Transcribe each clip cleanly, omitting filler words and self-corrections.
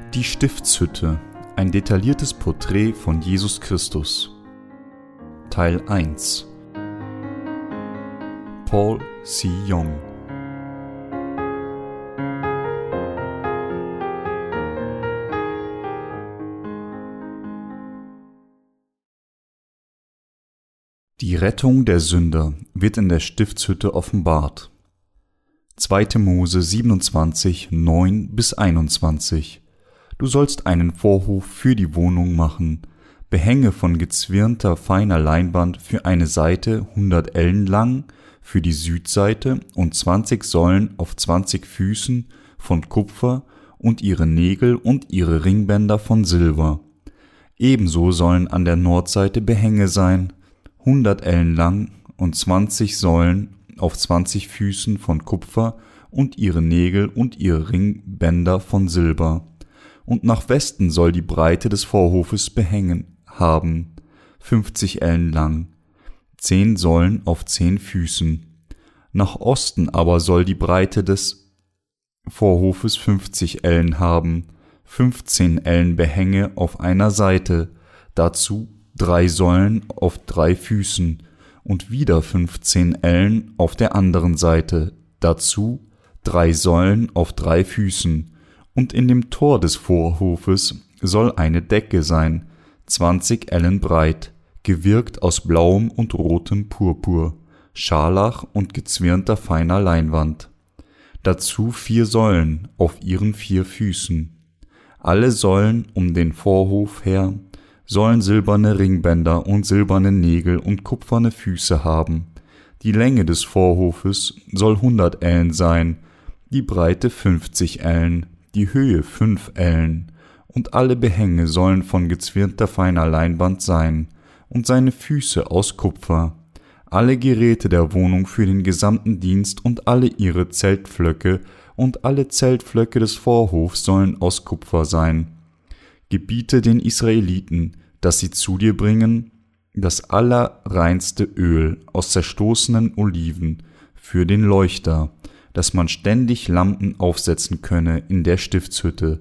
Die Stiftshütte, ein detailliertes Porträt von Jesus Christus. Teil 1. Paul C. Young. Die Rettung der Sünder wird in der Stiftshütte offenbart. 2. Mose 27, 9-21. Du sollst einen Vorhof für die Wohnung machen, Behänge von gezwirnter feiner Leinwand für eine Seite 100 Ellen lang, für die Südseite und 20 Säulen auf 20 Füßen von Kupfer und ihre Nägel und ihre Ringbänder von Silber. Ebenso sollen an der Nordseite Behänge sein, 100 Ellen lang und 20 Säulen auf 20 Füßen von Kupfer und ihre Nägel und ihre Ringbänder von Silber. Und nach Westen soll die Breite des Vorhofes Behänge haben, 50 Ellen lang, 10 Säulen auf 10 Füßen. Nach Osten aber soll die Breite des Vorhofes 50 Ellen haben, 15 Ellen Behänge auf einer Seite, dazu 3 Säulen auf 3 Füßen und wieder 15 Ellen auf der anderen Seite, dazu 3 Säulen auf 3 Füßen. Und in dem Tor des Vorhofes soll eine Decke sein, 20 Ellen breit, gewirkt aus blauem und rotem Purpur, Scharlach und gezwirnter feiner Leinwand. Dazu 4 Säulen auf ihren 4 Füßen. Alle Säulen um den Vorhof her sollen silberne Ringbänder und silberne Nägel und kupferne Füße haben. Die Länge des Vorhofes soll 100 Ellen sein, die Breite 50 Ellen, die Höhe 5 Ellen, und alle Behänge sollen von gezwirnter feiner Leinwand sein, und seine Füße aus Kupfer. Alle Geräte der Wohnung für den gesamten Dienst und alle ihre Zeltpflöcke und alle Zeltpflöcke des Vorhofs sollen aus Kupfer sein. Gebiete den Israeliten, dass sie zu dir bringen das allerreinste Öl aus zerstoßenen Oliven für den Leuchter, dass man ständig Lampen aufsetzen könne in der Stiftshütte.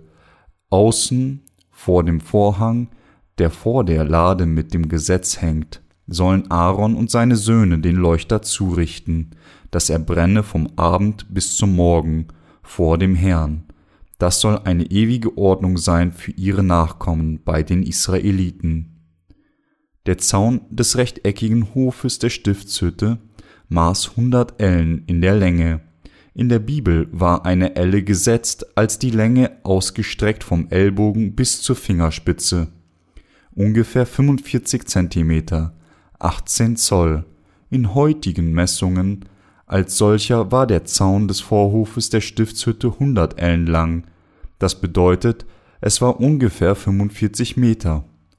Außen, vor dem Vorhang, der vor der Lade mit dem Gesetz hängt, sollen Aaron und seine Söhne den Leuchter zurichten, dass er brenne vom Abend bis zum Morgen vor dem Herrn. Das soll eine ewige Ordnung sein für ihre Nachkommen bei den Israeliten. Der Zaun des rechteckigen Hofes der Stiftshütte maß 100 Ellen in der Länge. In der Bibel war eine Elle gesetzt als die Länge ausgestreckt vom Ellbogen bis zur Fingerspitze. Ungefähr 45 Zentimeter, 18 Zoll. In heutigen Messungen als solcher war der Zaun des Vorhofes der Stiftshütte 100 Ellen lang. Das bedeutet, es war ungefähr 45 Meter,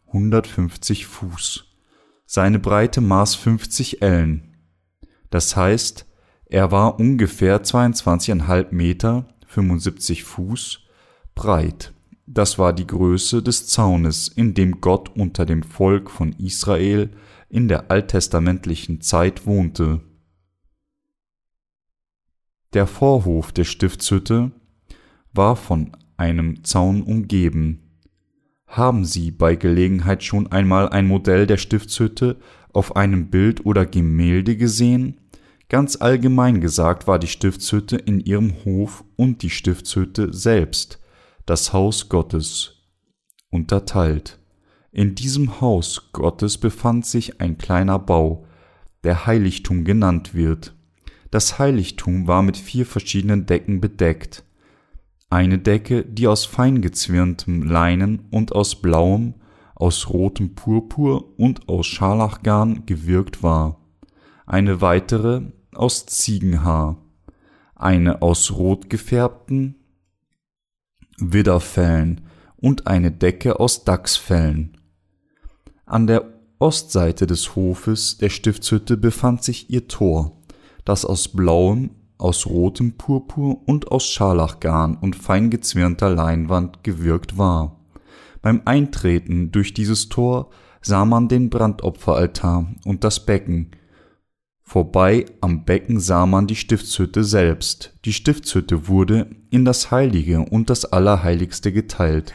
150 Fuß. Seine Breite maß 50 Ellen. Das heißt, er war ungefähr 22,5 Meter, 75 Fuß, breit. Das war die Größe des Zaunes, in dem Gott unter dem Volk von Israel in der alttestamentlichen Zeit wohnte. Der Vorhof der Stiftshütte war von einem Zaun umgeben. Haben Sie bei Gelegenheit schon einmal ein Modell der Stiftshütte auf einem Bild oder Gemälde gesehen? Ganz allgemein gesagt war die Stiftshütte in ihrem Hof und die Stiftshütte selbst, das Haus Gottes, unterteilt. In diesem Haus Gottes befand sich ein kleiner Bau, der Heiligtum genannt wird. Das Heiligtum war mit 4 verschiedenen Decken bedeckt. Eine Decke, die aus fein gezwirntem Leinen und aus blauem, aus rotem Purpur und aus Scharlachgarn gewirkt war. Eine weitere aus Ziegenhaar, eine aus rot gefärbten Widderfellen und eine Decke aus Dachsfellen. An der Ostseite des Hofes der Stiftshütte befand sich ihr Tor, das aus blauem, aus rotem Purpur und aus Scharlachgarn und fein gezwirnter Leinwand gewirkt war. Beim Eintreten durch dieses Tor sah man den Brandopferaltar und das Becken, Vorbei am Becken sah man die Stiftshütte selbst. Die Stiftshütte wurde in das Heilige und das Allerheiligste geteilt,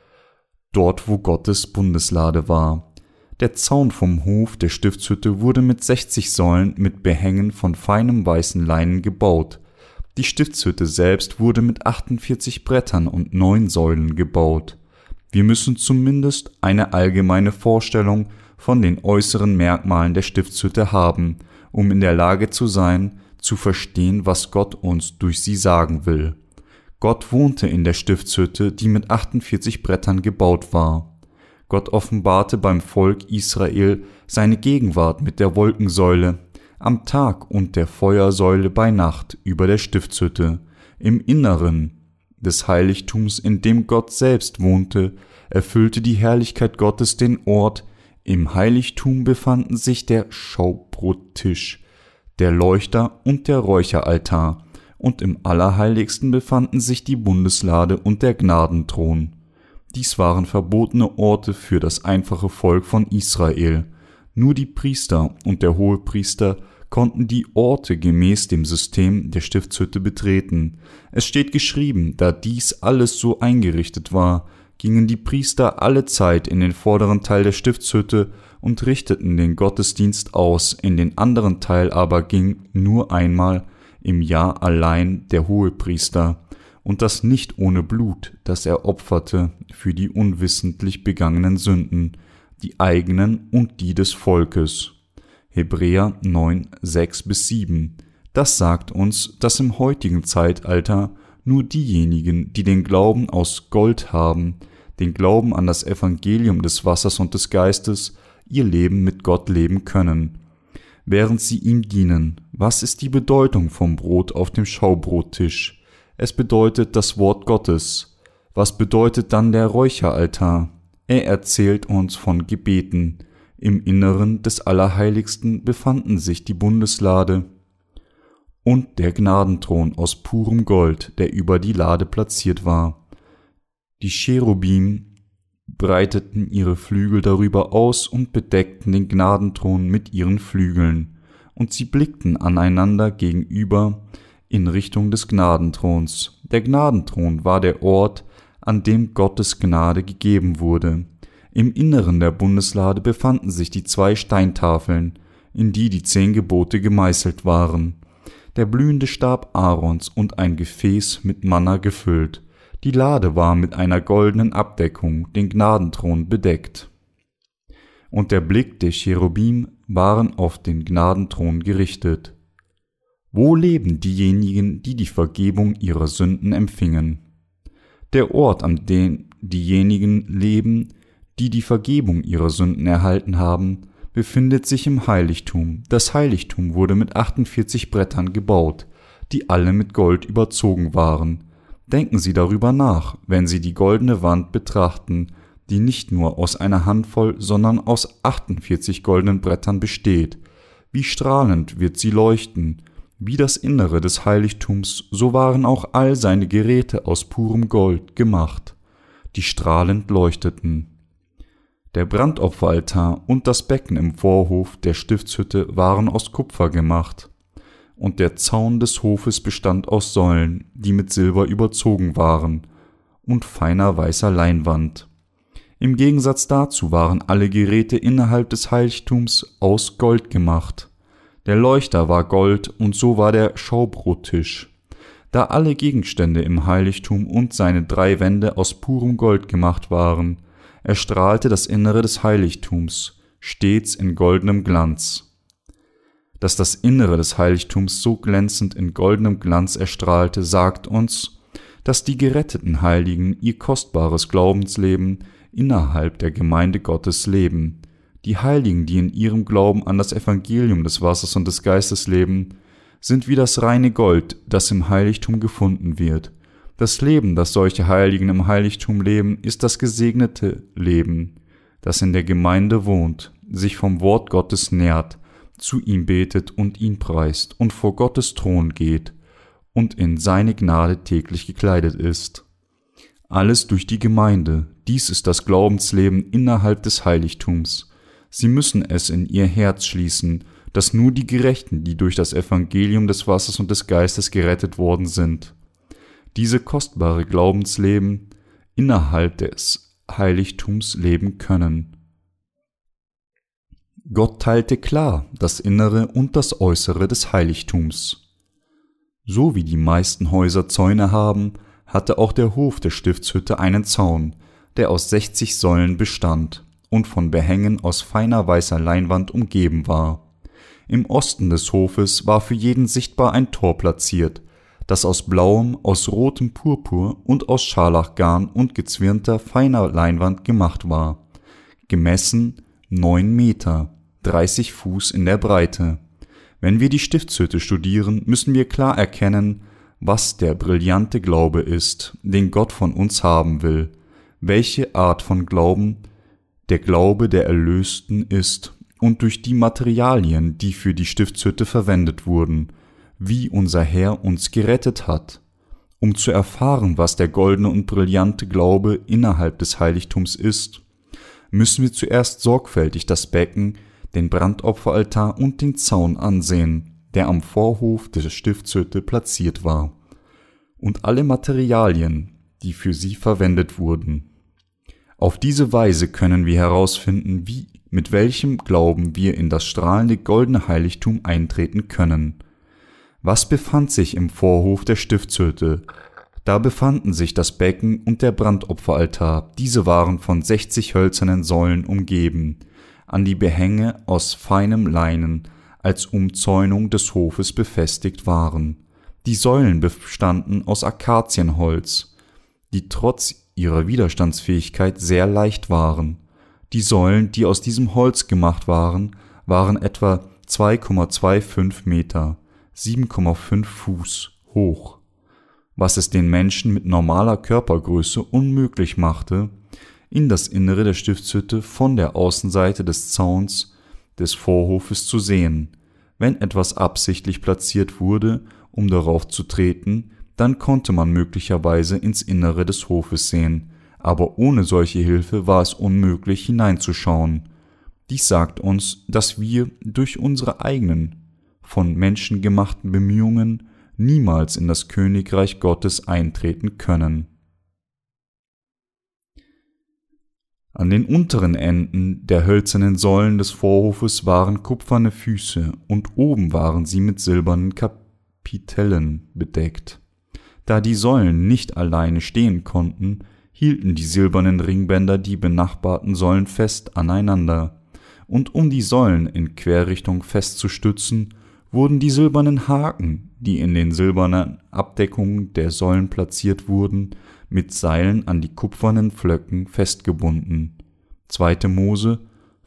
dort wo Gottes Bundeslade war. Der Zaun vom Hof der Stiftshütte wurde mit 60 Säulen mit Behängen von feinem weißen Leinen gebaut. Die Stiftshütte selbst wurde mit 48 Brettern und 9 Säulen gebaut. Wir müssen zumindest eine allgemeine Vorstellung von den äußeren Merkmalen der Stiftshütte haben, um in der Lage zu sein, zu verstehen, was Gott uns durch sie sagen will. Gott wohnte in der Stiftshütte, die mit 48 Brettern gebaut war. Gott offenbarte beim Volk Israel seine Gegenwart mit der Wolkensäule am Tag und der Feuersäule bei Nacht über der Stiftshütte. Im Inneren des Heiligtums, in dem Gott selbst wohnte, erfüllte die Herrlichkeit Gottes den Ort. Im Heiligtum befanden sich der Schaubrottisch, der Leuchter und der Räucheraltar, und im Allerheiligsten befanden sich die Bundeslade und der Gnadenthron. Dies waren verbotene Orte für das einfache Volk von Israel. Nur die Priester und der Hohepriester konnten die Orte gemäß dem System der Stiftshütte betreten. Es steht geschrieben, da dies alles so eingerichtet war, gingen die Priester alle Zeit in den vorderen Teil der Stiftshütte und richteten den Gottesdienst aus, in den anderen Teil aber ging nur einmal im Jahr allein der Hohepriester, und das nicht ohne Blut, das er opferte für die unwissentlich begangenen Sünden, die eigenen und die des Volkes. Hebräer 9, 6-7. Das sagt uns, dass im heutigen Zeitalter nur diejenigen, die den Glauben aus Gold haben, den Glauben an das Evangelium des Wassers und des Geistes, ihr Leben mit Gott leben können, während sie ihm dienen. Was ist die Bedeutung vom Brot auf dem Schaubrottisch? Es bedeutet das Wort Gottes. Was bedeutet dann der Räucheraltar? Er erzählt uns von Gebeten. Im Inneren des Allerheiligsten befanden sich die Bundeslade und der Gnadenthron aus purem Gold, der über die Lade platziert war. Die Cherubim breiteten ihre Flügel darüber aus und bedeckten den Gnadenthron mit ihren Flügeln, und sie blickten aneinander gegenüber in Richtung des Gnadenthrons. Der Gnadenthron war der Ort, an dem Gottes Gnade gegeben wurde. Im Inneren der Bundeslade befanden sich die 2 Steintafeln, in die die 10 Gebote gemeißelt waren, der blühende Stab Aarons und ein Gefäß mit Manna gefüllt. Die Lade war mit einer goldenen Abdeckung, den Gnadenthron, bedeckt. Und der Blick der Cherubim waren auf den Gnadenthron gerichtet. Wo leben diejenigen, die die Vergebung ihrer Sünden empfingen? Der Ort, an dem diejenigen leben, die die Vergebung ihrer Sünden erhalten haben, befindet sich im Heiligtum. Das Heiligtum wurde mit 48 Brettern gebaut, die alle mit Gold überzogen waren. Denken Sie darüber nach, wenn Sie die goldene Wand betrachten, die nicht nur aus einer Handvoll, sondern aus 48 goldenen Brettern besteht. Wie strahlend wird sie leuchten! Wie das Innere des Heiligtums, so waren auch all seine Geräte aus purem Gold gemacht, die strahlend leuchteten. Der Brandopferaltar und das Becken im Vorhof der Stiftshütte waren aus Kupfer gemacht, und der Zaun des Hofes bestand aus Säulen, die mit Silber überzogen waren, und feiner weißer Leinwand. Im Gegensatz dazu waren alle Geräte innerhalb des Heiligtums aus Gold gemacht. Der Leuchter war Gold und so war der Schaubrottisch. Da alle Gegenstände im Heiligtum und seine 3 Wände aus purem Gold gemacht waren, erstrahlte das Innere des Heiligtums stets in goldenem Glanz. Dass das Innere des Heiligtums so glänzend in goldenem Glanz erstrahlte, sagt uns, dass die geretteten Heiligen ihr kostbares Glaubensleben innerhalb der Gemeinde Gottes leben. Die Heiligen, die in ihrem Glauben an das Evangelium des Wassers und des Geistes leben, sind wie das reine Gold, das im Heiligtum gefunden wird. Das Leben, das solche Heiligen im Heiligtum leben, ist das gesegnete Leben, das in der Gemeinde wohnt, sich vom Wort Gottes nährt, zu ihm betet und ihn preist und vor Gottes Thron geht und in seine Gnade täglich gekleidet ist. Alles durch die Gemeinde. Dies ist das Glaubensleben innerhalb des Heiligtums. Sie müssen es in ihr Herz schließen, dass nur die Gerechten, die durch das Evangelium des Wassers und des Geistes gerettet worden sind, diese kostbare Glaubensleben innerhalb des Heiligtums leben können. Gott teilte klar das Innere und das Äußere des Heiligtums. So wie die meisten Häuser Zäune haben, hatte auch der Hof der Stiftshütte einen Zaun, der aus 60 Säulen bestand und von Behängen aus feiner weißer Leinwand umgeben war. Im Osten des Hofes war für jeden sichtbar ein Tor platziert, das aus blauem, aus rotem Purpur und aus Scharlachgarn und gezwirnter feiner Leinwand gemacht war, gemessen 9 Meter, 30 Fuß in der Breite. Wenn wir die Stiftshütte studieren, müssen wir klar erkennen, was der brillante Glaube ist, den Gott von uns haben will, welche Art von Glauben der Glaube der Erlösten ist und durch die Materialien, die für die Stiftshütte verwendet wurden, wie unser Herr uns gerettet hat. Um zu erfahren, was der goldene und brillante Glaube innerhalb des Heiligtums ist, müssen wir zuerst sorgfältig das Becken, den Brandopferaltar und den Zaun ansehen, der am Vorhof der Stiftshütte platziert war, und alle Materialien, die für sie verwendet wurden. Auf diese Weise können wir herausfinden, mit welchem Glauben wir in das strahlende goldene Heiligtum eintreten können. Was befand sich im Vorhof der Stiftshütte? Da befanden sich das Becken und der Brandopferaltar. Diese waren von 60 hölzernen Säulen umgeben, an die Behänge aus feinem Leinen als Umzäunung des Hofes befestigt waren. Die Säulen bestanden aus Akazienholz, die trotz ihrer Widerstandsfähigkeit sehr leicht waren. Die Säulen, die aus diesem Holz gemacht waren, waren etwa 2,25 Meter, 7,5 Fuß hoch, was es den Menschen mit normaler Körpergröße unmöglich machte, in das Innere der Stiftshütte von der Außenseite des Zauns des Vorhofes zu sehen. Wenn etwas absichtlich platziert wurde, um darauf zu treten, dann konnte man möglicherweise ins Innere des Hofes sehen, aber ohne solche Hilfe war es unmöglich hineinzuschauen. Dies sagt uns, dass wir durch unsere eigenen, von Menschen gemachten Bemühungen niemals in das Königreich Gottes eintreten können. An den unteren Enden der hölzernen Säulen des Vorhofes waren kupferne Füße und oben waren sie mit silbernen Kapitellen bedeckt. Da die Säulen nicht alleine stehen konnten, hielten die silbernen Ringbänder die benachbarten Säulen fest aneinander, und um die Säulen in Querrichtung festzustützen, wurden die silbernen Haken, die in den silbernen Abdeckungen der Säulen platziert wurden, mit Seilen an die kupfernen Pflöcken festgebunden. 2. Mose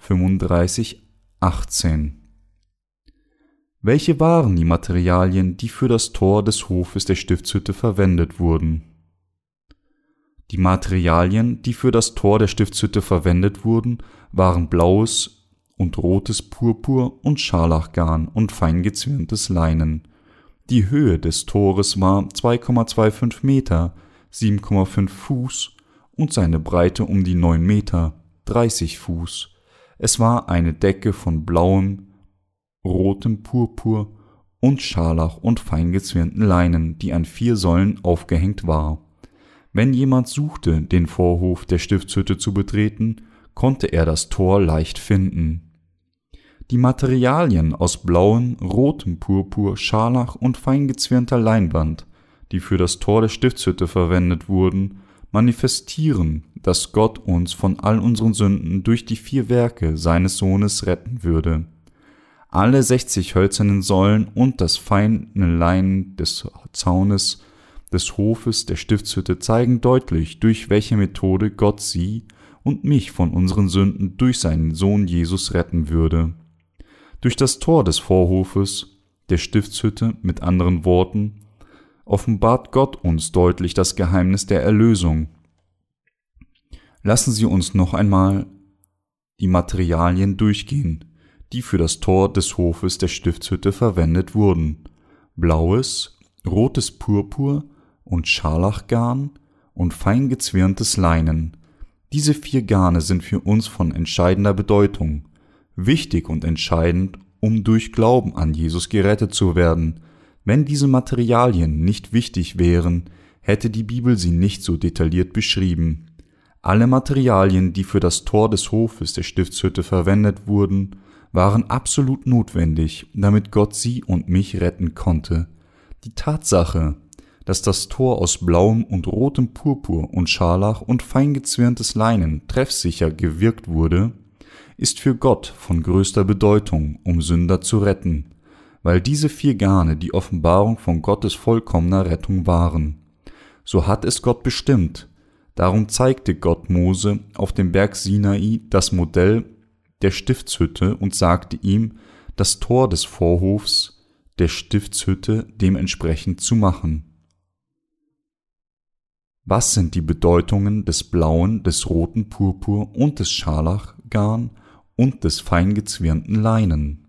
35,18. Welche waren die Materialien, die für das Tor des Hofes der Stiftshütte verwendet wurden? Die Materialien, die für das Tor der Stiftshütte verwendet wurden, waren blaues und rotes Purpur und Scharlachgarn und fein gezwirntes Leinen. Die Höhe des Tores war 2,25 Meter, 7,5 Fuß und seine Breite um die 9 Meter, 30 Fuß. Es war eine Decke von blauem, rotem Purpur und Scharlach und fein gezwirnten Leinen, die an 4 Säulen aufgehängt war. Wenn jemand suchte, den Vorhof der Stiftshütte zu betreten, konnte er das Tor leicht finden. Die Materialien aus blauem, rotem Purpur, Scharlach und fein gezwirnter Leinwand, die für das Tor der Stiftshütte verwendet wurden, manifestieren, dass Gott uns von all unseren Sünden durch die 4 Werke seines Sohnes retten würde. Alle 60 hölzernen Säulen und das feine Leinen des Zaunes des Hofes der Stiftshütte zeigen deutlich, durch welche Methode Gott sie und mich von unseren Sünden durch seinen Sohn Jesus retten würde. Durch das Tor des Vorhofes der Stiftshütte, mit anderen Worten, offenbart Gott uns deutlich das Geheimnis der Erlösung. Lassen Sie uns noch einmal die Materialien durchgehen, die für das Tor des Hofes der Stiftshütte verwendet wurden. Blaues, rotes Purpur und Scharlachgarn und fein gezwirntes Leinen. Diese 4 Garne sind für uns von entscheidender Bedeutung, wichtig und entscheidend, um durch Glauben an Jesus gerettet zu werden. Wenn diese Materialien nicht wichtig wären, hätte die Bibel sie nicht so detailliert beschrieben. Alle Materialien, die für das Tor des Hofes der Stiftshütte verwendet wurden, waren absolut notwendig, damit Gott sie und mich retten konnte. Die Tatsache, dass das Tor aus blauem und rotem Purpur und Scharlach und feingezwirntes Leinen treffsicher gewirkt wurde, ist für Gott von größter Bedeutung, um Sünder zu retten, weil diese 4 Garne die Offenbarung von Gottes vollkommener Rettung waren. So hat es Gott bestimmt. Darum zeigte Gott Mose auf dem Berg Sinai das Modell der Stiftshütte und sagte ihm, das Tor des Vorhofs der Stiftshütte dementsprechend zu machen. Was sind die Bedeutungen des blauen, des roten Purpur und des Scharlachgarn und des feingezwirnten Leinen?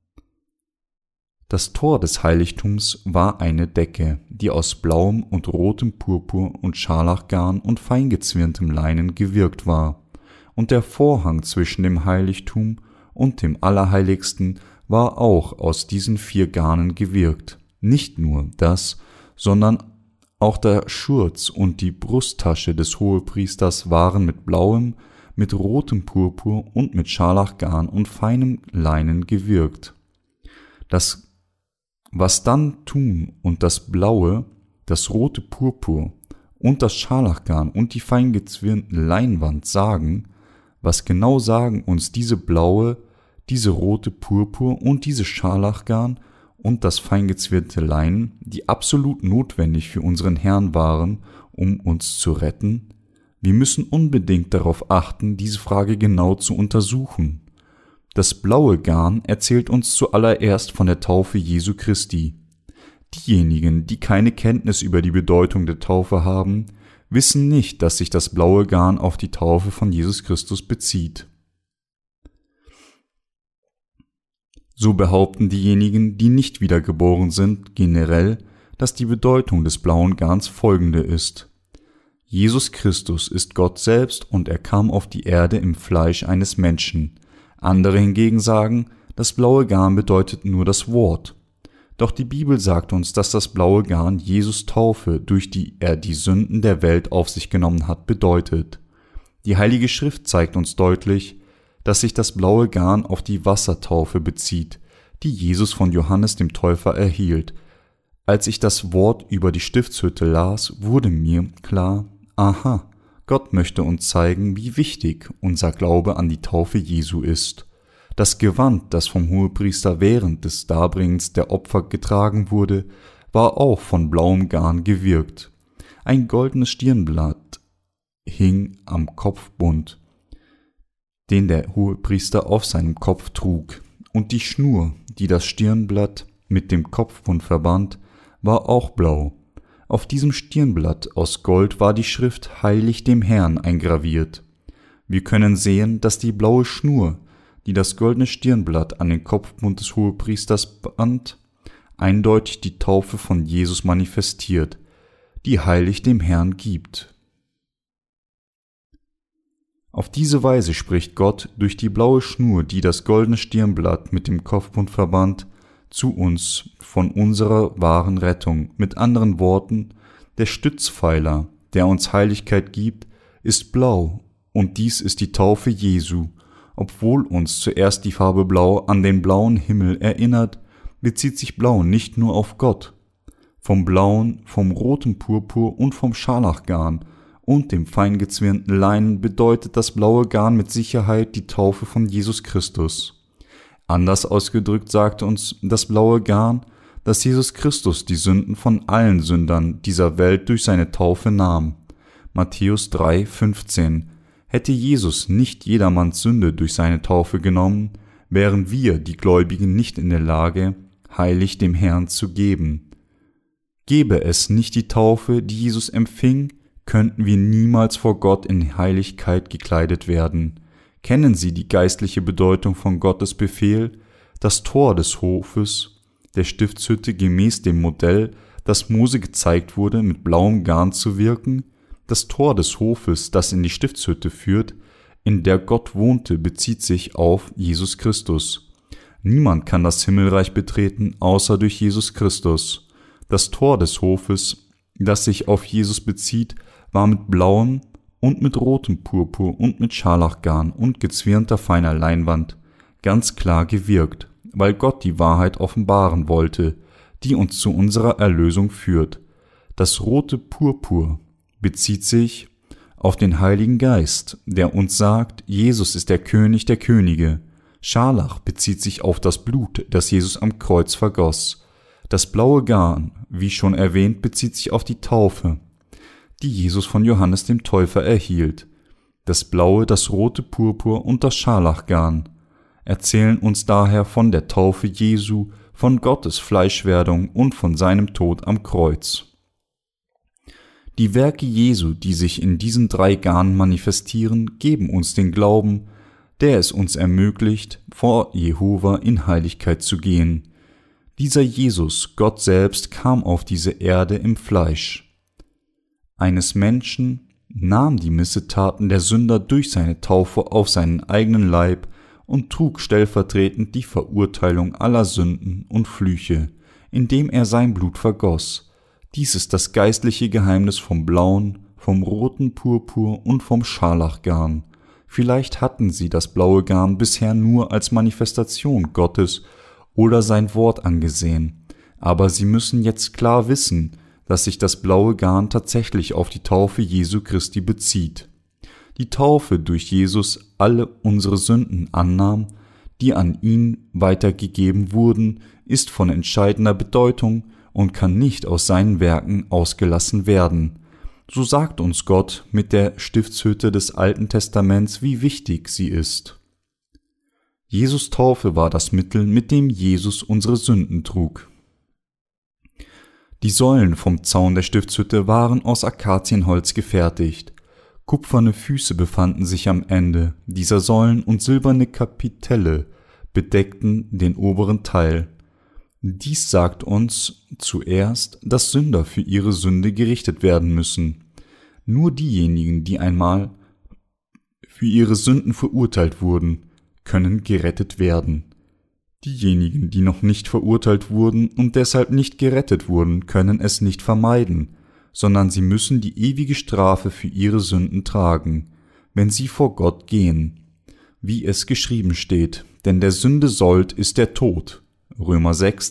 Das Tor des Heiligtums war eine Decke, die aus blauem und rotem Purpur und Scharlachgarn und feingezwirntem Leinen gewirkt war, und der Vorhang zwischen dem Heiligtum und dem Allerheiligsten war auch aus diesen 4 Garnen gewirkt. Nicht nur das, sondern auch der Schurz und die Brusttasche des Hohepriesters waren mit blauem, mit rotem Purpur und mit Scharlachgarn und feinem Leinen gewirkt. Das was dann tun und das blaue, das rote Purpur und das Scharlachgarn und die feingezwirnten Leinwand sagen, was genau sagen uns diese blaue, diese rote Purpur und diese Scharlachgarn und das feingezwirnte Leinen, die absolut notwendig für unseren Herrn waren, um uns zu retten? Wir müssen unbedingt darauf achten, diese Frage genau zu untersuchen. Das blaue Garn erzählt uns zuallererst von der Taufe Jesu Christi. Diejenigen, die keine Kenntnis über die Bedeutung der Taufe haben, wissen nicht, dass sich das blaue Garn auf die Taufe von Jesus Christus bezieht. So behaupten diejenigen, die nicht wiedergeboren sind, generell, dass die Bedeutung des blauen Garns folgende ist. Jesus Christus ist Gott selbst und er kam auf die Erde im Fleisch eines Menschen. Andere hingegen sagen, das blaue Garn bedeutet nur das Wort. Doch die Bibel sagt uns, dass das blaue Garn Jesus Taufe, durch die er die Sünden der Welt auf sich genommen hat, bedeutet. Die Heilige Schrift zeigt uns deutlich, dass sich das blaue Garn auf die Wassertaufe bezieht, die Jesus von Johannes dem Täufer erhielt. Als ich das Wort über die Stiftshütte las, wurde mir klar, aha, Gott möchte uns zeigen, wie wichtig unser Glaube an die Taufe Jesu ist. Das Gewand, das vom Hohepriester während des Darbringens der Opfer getragen wurde, war auch von blauem Garn gewirkt. Ein goldenes Stirnblatt hing am Kopfbund, den der Hohepriester auf seinem Kopf trug, und die Schnur, die das Stirnblatt mit dem Kopfbund verband, war auch blau. Auf diesem Stirnblatt aus Gold war die Schrift Heilig dem Herrn eingraviert. Wir können sehen, dass die blaue Schnur, die das goldene Stirnblatt an den Kopfbund des Hohepriesters band, eindeutig die Taufe von Jesus manifestiert, die Heilig dem Herrn gibt. Auf diese Weise spricht Gott durch die blaue Schnur, die das goldene Stirnblatt mit dem Kopfbund verband, zu uns von unserer wahren Rettung. Mit anderen Worten, der Stützpfeiler, der uns Heiligkeit gibt, ist blau, und dies ist die Taufe Jesu. Obwohl uns zuerst die Farbe Blau an den blauen Himmel erinnert, bezieht sich Blau nicht nur auf Gott. Vom blauen, vom roten Purpur und vom Scharlachgarn und dem feingezwirnten Leinen bedeutet das blaue Garn mit Sicherheit die Taufe von Jesus Christus. Anders ausgedrückt sagte uns das blaue Garn, dass Jesus Christus die Sünden von allen Sündern dieser Welt durch seine Taufe nahm. Matthäus 3,15. Hätte Jesus nicht jedermanns Sünde durch seine Taufe genommen, wären wir, die Gläubigen, nicht in der Lage, heilig dem Herrn zu geben. Gäbe es nicht die Taufe, die Jesus empfing, könnten wir niemals vor Gott in Heiligkeit gekleidet werden. Kennen Sie die geistliche Bedeutung von Gottes Befehl, das Tor des Hofes, der Stiftshütte gemäß dem Modell, das Mose gezeigt wurde, mit blauem Garn zu wirken? Das Tor des Hofes, das in die Stiftshütte führt, in der Gott wohnte, bezieht sich auf Jesus Christus. Niemand kann das Himmelreich betreten, außer durch Jesus Christus. Das Tor des Hofes, das sich auf Jesus bezieht, war mit blauem und mit rotem Purpur und mit Scharlachgarn und gezwirnter feiner Leinwand ganz klar gewirkt, weil Gott die Wahrheit offenbaren wollte, die uns zu unserer Erlösung führt. Das rote Purpur bezieht sich auf den Heiligen Geist, der uns sagt, Jesus ist der König der Könige. Scharlach bezieht sich auf das Blut, das Jesus am Kreuz vergoss. Das blaue Garn, wie schon erwähnt, bezieht sich auf die Taufe, die Jesus von Johannes dem Täufer erhielt. Das blaue, das rote Purpur und das Scharlachgarn erzählen uns daher von der Taufe Jesu, von Gottes Fleischwerdung und von seinem Tod am Kreuz. Die Werke Jesu, die sich in diesen 3 Garnen manifestieren, geben uns den Glauben, der es uns ermöglicht, vor Jehova in Heiligkeit zu gehen. Dieser Jesus, Gott selbst, kam auf diese Erde im Fleisch eines Menschen, nahm die Missetaten der Sünder durch seine Taufe auf seinen eigenen Leib und trug stellvertretend die Verurteilung aller Sünden und Flüche, indem er sein Blut vergoss. Dies ist das geistliche Geheimnis vom blauen, vom roten Purpur und vom Scharlachgarn. Vielleicht hatten sie das blaue Garn bisher nur als Manifestation Gottes oder sein Wort angesehen, aber sie müssen jetzt klar wissen, dass sich das blaue Garn tatsächlich auf die Taufe Jesu Christi bezieht. Die Taufe durch Jesus alle unsere Sünden annahm, die an ihn weitergegeben wurden, ist von entscheidender Bedeutung und kann nicht aus seinen Werken ausgelassen werden. So sagt uns Gott mit der Stiftshütte des Alten Testaments, wie wichtig sie ist. Jesus' Taufe war das Mittel, mit dem Jesus unsere Sünden trug. Die Säulen vom Zaun der Stiftshütte waren aus Akazienholz gefertigt. Kupferne Füße befanden sich am Ende dieser Säulen und silberne Kapitelle bedeckten den oberen Teil. Dies sagt uns zuerst, dass Sünder für ihre Sünde gerichtet werden müssen. Nur diejenigen, die einmal für ihre Sünden verurteilt wurden, können gerettet werden. Diejenigen, die noch nicht verurteilt wurden und deshalb nicht gerettet wurden, können es nicht vermeiden, sondern sie müssen die ewige Strafe für ihre Sünden tragen, wenn sie vor Gott gehen. Wie es geschrieben steht, denn der Sünde Sold ist der Tod. Römer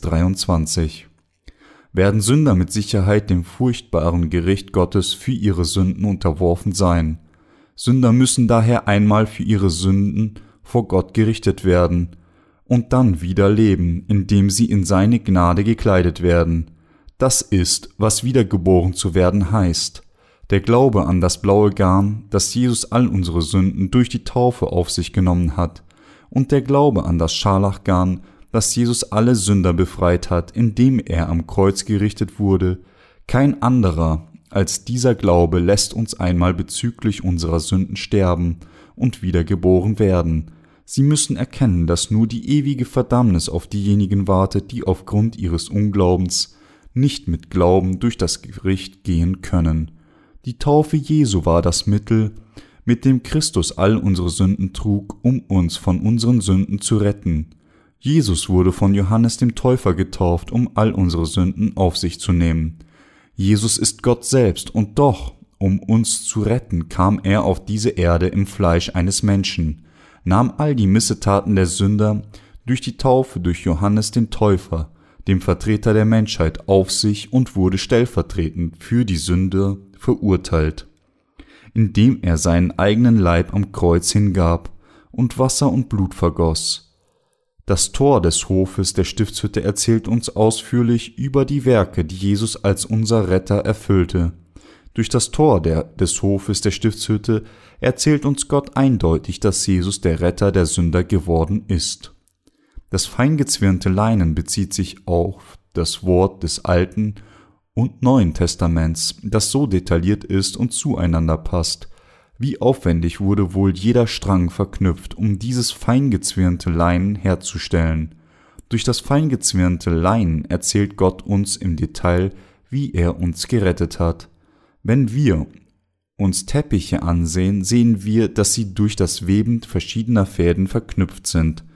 6,23. Werden Sünder mit Sicherheit dem furchtbaren Gericht Gottes für ihre Sünden unterworfen sein. Sünder müssen daher einmal für ihre Sünden vor Gott gerichtet werden und dann wieder leben, indem sie in seine Gnade gekleidet werden. Das ist, was wiedergeboren zu werden heißt. Der Glaube an das blaue Garn, dass Jesus all unsere Sünden durch die Taufe auf sich genommen hat, und der Glaube an das Scharlachgarn, dass Jesus alle Sünder befreit hat, indem er am Kreuz gerichtet wurde. Kein anderer als dieser Glaube lässt uns einmal bezüglich unserer Sünden sterben und wiedergeboren werden. Sie müssen erkennen, dass nur die ewige Verdammnis auf diejenigen wartet, die aufgrund ihres Unglaubens nicht mit Glauben durch das Gericht gehen können. Die Taufe Jesu war das Mittel, mit dem Christus all unsere Sünden trug, um uns von unseren Sünden zu retten. Jesus wurde von Johannes dem Täufer getauft, um all unsere Sünden auf sich zu nehmen. Jesus ist Gott selbst, und doch, um uns zu retten, kam er auf diese Erde im Fleisch eines Menschen, nahm all die Missetaten der Sünder durch die Taufe durch Johannes den Täufer, dem Vertreter der Menschheit, auf sich und wurde stellvertretend für die Sünde verurteilt, indem er seinen eigenen Leib am Kreuz hingab und Wasser und Blut vergoss. Das Tor des Hofes der Stiftshütte erzählt uns ausführlich über die Werke, die Jesus als unser Retter erfüllte. Durch das Tor des Hofes der Stiftshütte erzählt uns Gott eindeutig, dass Jesus der Retter der Sünder geworden ist. Das feingezwirnte Leinen bezieht sich auf das Wort des Alten und Neuen Testaments, das so detailliert ist und zueinander passt. Wie aufwendig wurde wohl jeder Strang verknüpft, um dieses feingezwirnte Leinen herzustellen. Durch das feingezwirnte Leinen erzählt Gott uns im Detail, wie er uns gerettet hat. Wenn wir uns Teppiche ansehen, sehen wir, dass sie durch das Weben verschiedener Fäden verknüpft sind.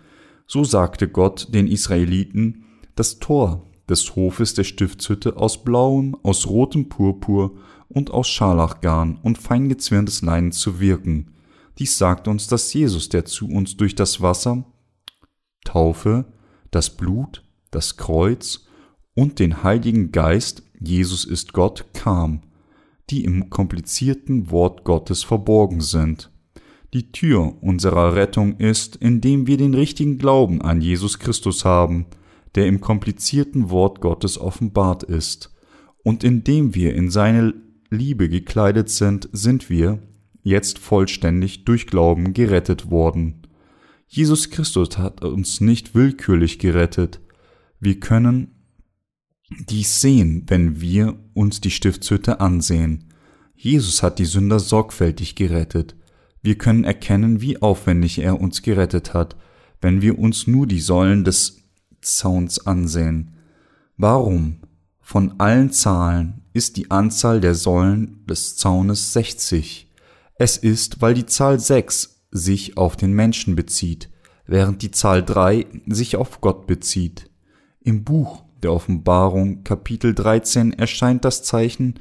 So sagte Gott den Israeliten, das Tor des Hofes der Stiftshütte aus blauem, aus rotem Purpur und aus Scharlachgarn und feingezwirntes Leinen zu wirken. Dies sagt uns, dass Jesus, der zu uns durch das Wasser, Taufe, das Blut, das Kreuz und den Heiligen Geist, Jesus ist Gott, kam, die im komplizierten Wort Gottes verborgen sind. Die Tür unserer Rettung ist, indem wir den richtigen Glauben an Jesus Christus haben, der im komplizierten Wort Gottes offenbart ist. Und indem wir in seine Liebe gekleidet sind, sind wir jetzt vollständig durch Glauben gerettet worden. Jesus Christus hat uns nicht willkürlich gerettet. Wir können dies sehen, wenn wir uns die Stiftshütte ansehen. Jesus hat die Sünder sorgfältig gerettet. Wir können erkennen, wie aufwendig er uns gerettet hat, wenn wir uns nur die Säulen des Zauns ansehen. Warum? Von allen Zahlen ist die Anzahl der Säulen des Zaunes 60. Es ist, weil die Zahl 6 sich auf den Menschen bezieht, während die Zahl 3 sich auf Gott bezieht. Im Buch der Offenbarung, Kapitel 13, erscheint das Zeichen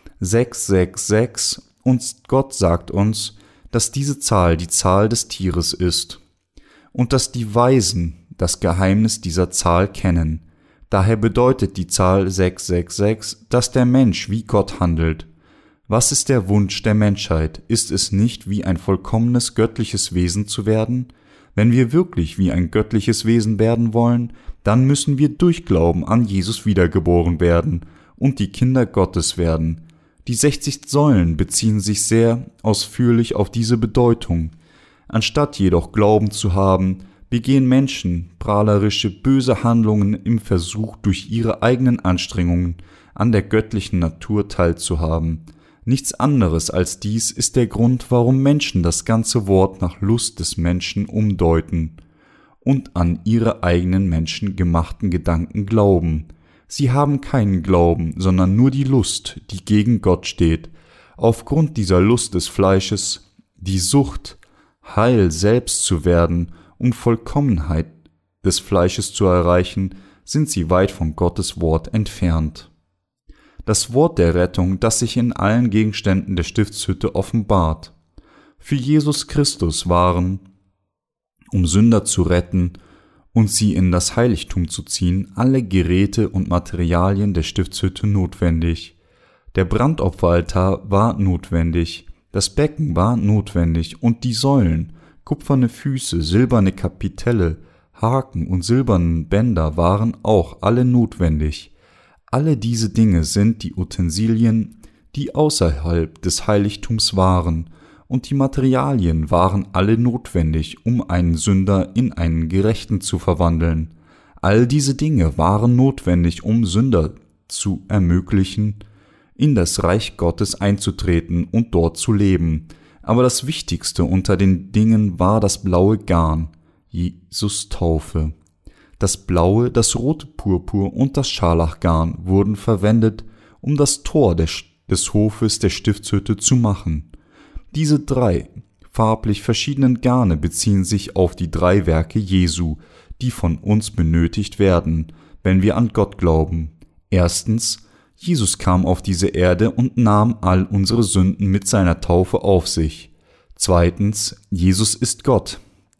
666 und Gott sagt uns, dass diese Zahl die Zahl des Tieres ist und dass die Weisen das Geheimnis dieser Zahl kennen. Daher bedeutet die Zahl 666, dass der Mensch wie Gott handelt. Was ist der Wunsch der Menschheit? Ist es nicht, wie ein vollkommenes göttliches Wesen zu werden? Wenn wir wirklich wie ein göttliches Wesen werden wollen, dann müssen wir durch Glauben an Jesus wiedergeboren werden und die Kinder Gottes werden. Die 60 Säulen beziehen sich sehr ausführlich auf diese Bedeutung. Anstatt jedoch Glauben zu haben, begehen Menschen prahlerische, böse Handlungen im Versuch, durch ihre eigenen Anstrengungen an der göttlichen Natur teilzuhaben. Nichts anderes als dies ist der Grund, warum Menschen das ganze Wort nach Lust des Menschen umdeuten und an ihre eigenen menschengemachten Gedanken glauben. Sie haben keinen Glauben, sondern nur die Lust, die gegen Gott steht. Aufgrund dieser Lust des Fleisches, die Sucht, Heil selbst zu werden, um Vollkommenheit des Fleisches zu erreichen, sind sie weit von Gottes Wort entfernt. Das Wort der Rettung, das sich in allen Gegenständen der Stiftshütte offenbart. Für Jesus Christus waren, um Sünder zu retten und sie in das Heiligtum zu ziehen, alle Geräte und Materialien der Stiftshütte notwendig. Der Brandopferaltar war notwendig, das Becken war notwendig und die Säulen, kupferne Füße, silberne Kapitelle, Haken und silbernen Bänder waren auch alle notwendig. Alle diese Dinge sind die Utensilien, die außerhalb des Heiligtums waren, und die Materialien waren alle notwendig, um einen Sünder in einen Gerechten zu verwandeln. All diese Dinge waren notwendig, um Sünder zu ermöglichen, in das Reich Gottes einzutreten und dort zu leben. Aber das Wichtigste unter den Dingen war das blaue Garn, Jesus Taufe. Das blaue, das rote Purpur und das Scharlachgarn wurden verwendet, um das Tor des Hofes der Stiftshütte zu machen. Diese 3 farblich verschiedenen Garne beziehen sich auf die 3 Werke Jesu, die von uns benötigt werden, wenn wir an Gott glauben. Erstens, Jesus kam auf diese Erde und nahm all unsere Sünden mit seiner Taufe auf sich. Zweitens, Jesus ist Gott,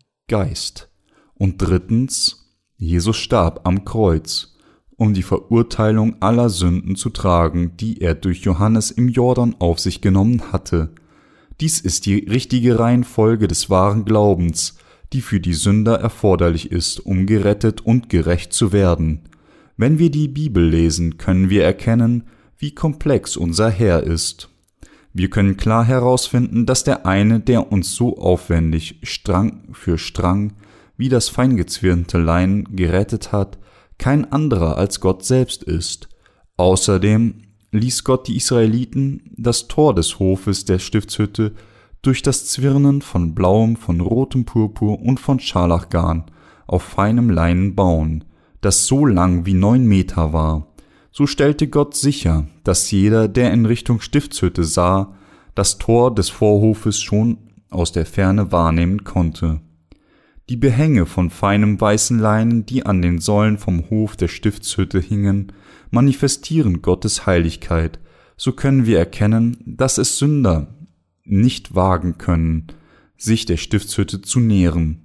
Geist. Und drittens, Jesus starb am Kreuz, um die Verurteilung aller Sünden zu tragen, die er durch Johannes im Jordan auf sich genommen hatte. Dies ist die richtige Reihenfolge des wahren Glaubens, die für die Sünder erforderlich ist, um gerettet und gerecht zu werden. Wenn wir die Bibel lesen, können wir erkennen, wie komplex unser Herr ist. Wir können klar herausfinden, dass der eine, der uns so aufwendig, Strang für Strang, wie das feingezwirnte Leinen gerettet hat, kein anderer als Gott selbst ist. Außerdem ließ Gott die Israeliten das Tor des Hofes der Stiftshütte durch das Zwirnen von blauem, von rotem Purpur und von Scharlachgarn auf feinem Leinen bauen, das so lang wie 9 Meter war. So stellte Gott sicher, dass jeder, der in Richtung Stiftshütte sah, das Tor des Vorhofes schon aus der Ferne wahrnehmen konnte. Die Behänge von feinem weißen Leinen, die an den Säulen vom Hof der Stiftshütte hingen, manifestieren Gottes Heiligkeit. So können wir erkennen, dass es Sünder nicht wagen können, sich der Stiftshütte zu nähern,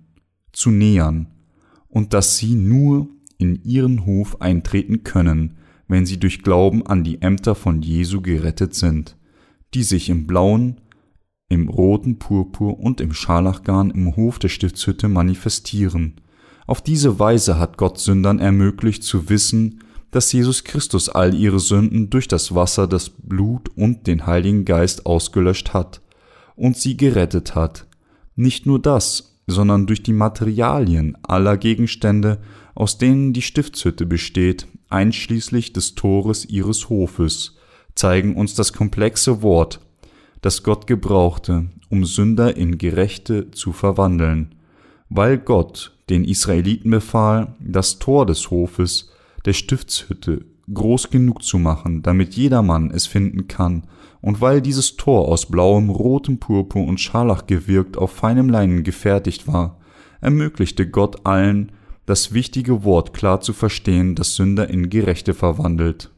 und dass sie nur in ihren Hof eintreten können, wenn sie durch Glauben an die Ämter von Jesu gerettet sind, die sich im blauen, im roten Purpur und im Scharlachgarn im Hof der Stiftshütte manifestieren. Auf diese Weise hat Gott Sündern ermöglicht zu wissen, dass Jesus Christus all ihre Sünden durch das Wasser, das Blut und den Heiligen Geist ausgelöscht hat und sie gerettet hat. Nicht nur das, sondern durch die Materialien aller Gegenstände, aus denen die Stiftshütte besteht, einschließlich des Tores ihres Hofes, zeigen uns das komplexe Wort, das Gott gebrauchte, um Sünder in Gerechte zu verwandeln. Weil Gott den Israeliten befahl, das Tor des Hofes, der Stiftshütte, groß genug zu machen, damit jedermann es finden kann, und weil dieses Tor aus blauem, rotem Purpur und Scharlach gewirkt auf feinem Leinen gefertigt war, ermöglichte Gott allen, das wichtige Wort klar zu verstehen, das Sünder in Gerechte verwandelt.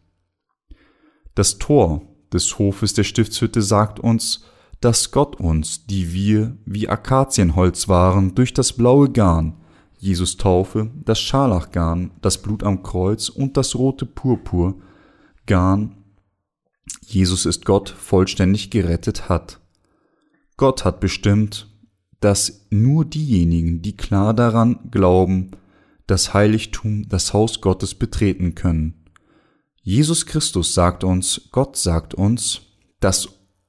Das Tor des Hofes der Stiftshütte sagt uns, dass Gott uns, die wir wie Akazienholz waren, durch das blaue Garn, Jesus Taufe, das Scharlachgarn, das Blut am Kreuz und das rote Purpurgarn, Jesus ist Gott, vollständig gerettet hat. Gott hat bestimmt, dass nur diejenigen, die klar daran glauben, das Heiligtum, das Haus Gottes betreten können. Jesus Christus sagt uns, Gott sagt uns, dass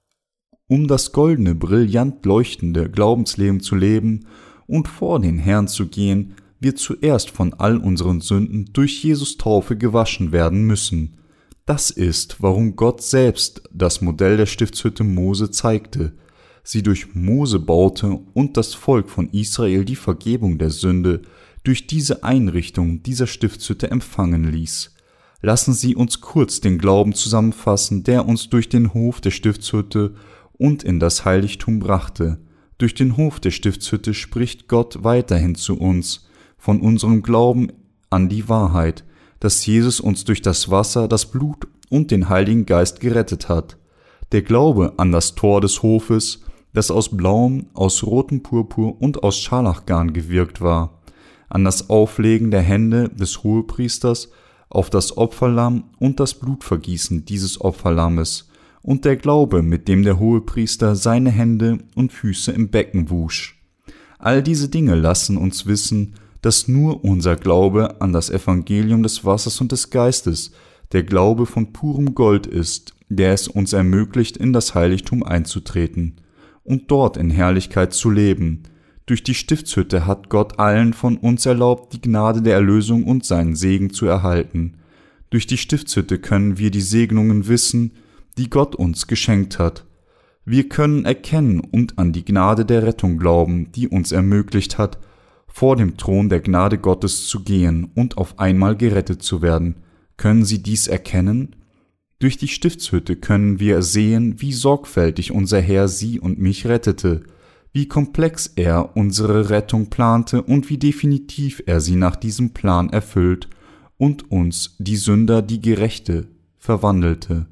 um das goldene, brillant leuchtende Glaubensleben zu leben und vor den Herrn zu gehen, wir zuerst von all unseren Sünden durch Jesus Taufe gewaschen werden müssen. Das ist, warum Gott selbst das Modell der Stiftshütte Mose zeigte, sie durch Mose baute und das Volk von Israel die Vergebung der Sünde durch diese Einrichtung dieser Stiftshütte empfangen ließ. Lassen Sie uns kurz den Glauben zusammenfassen, der uns durch den Hof der Stiftshütte und in das Heiligtum brachte. Durch den Hof der Stiftshütte spricht Gott weiterhin zu uns, von unserem Glauben an die Wahrheit, dass Jesus uns durch das Wasser, das Blut und den Heiligen Geist gerettet hat. Der Glaube an das Tor des Hofes, das aus blauem, aus rotem Purpur und aus Scharlachgarn gewirkt war, an das Auflegen der Hände des Hohepriesters auf das Opferlamm und das Blutvergießen dieses Opferlammes und der Glaube, mit dem der Hohepriester seine Hände und Füße im Becken wusch. All diese Dinge lassen uns wissen, dass nur unser Glaube an das Evangelium des Wassers und des Geistes der Glaube von purem Gold ist, der es uns ermöglicht, in das Heiligtum einzutreten und dort in Herrlichkeit zu leben. Durch die Stiftshütte hat Gott allen von uns erlaubt, die Gnade der Erlösung und seinen Segen zu erhalten. Durch die Stiftshütte können wir die Segnungen wissen, die Gott uns geschenkt hat. Wir können erkennen und an die Gnade der Rettung glauben, die uns ermöglicht hat, vor dem Thron der Gnade Gottes zu gehen und auf einmal gerettet zu werden. Können Sie dies erkennen? Durch die Stiftshütte können wir sehen, wie sorgfältig unser Herr Sie und mich rettete, wie komplex er unsere Rettung plante und wie definitiv er sie nach diesem Plan erfüllt und uns, die Sünder, in Gerechte verwandelte.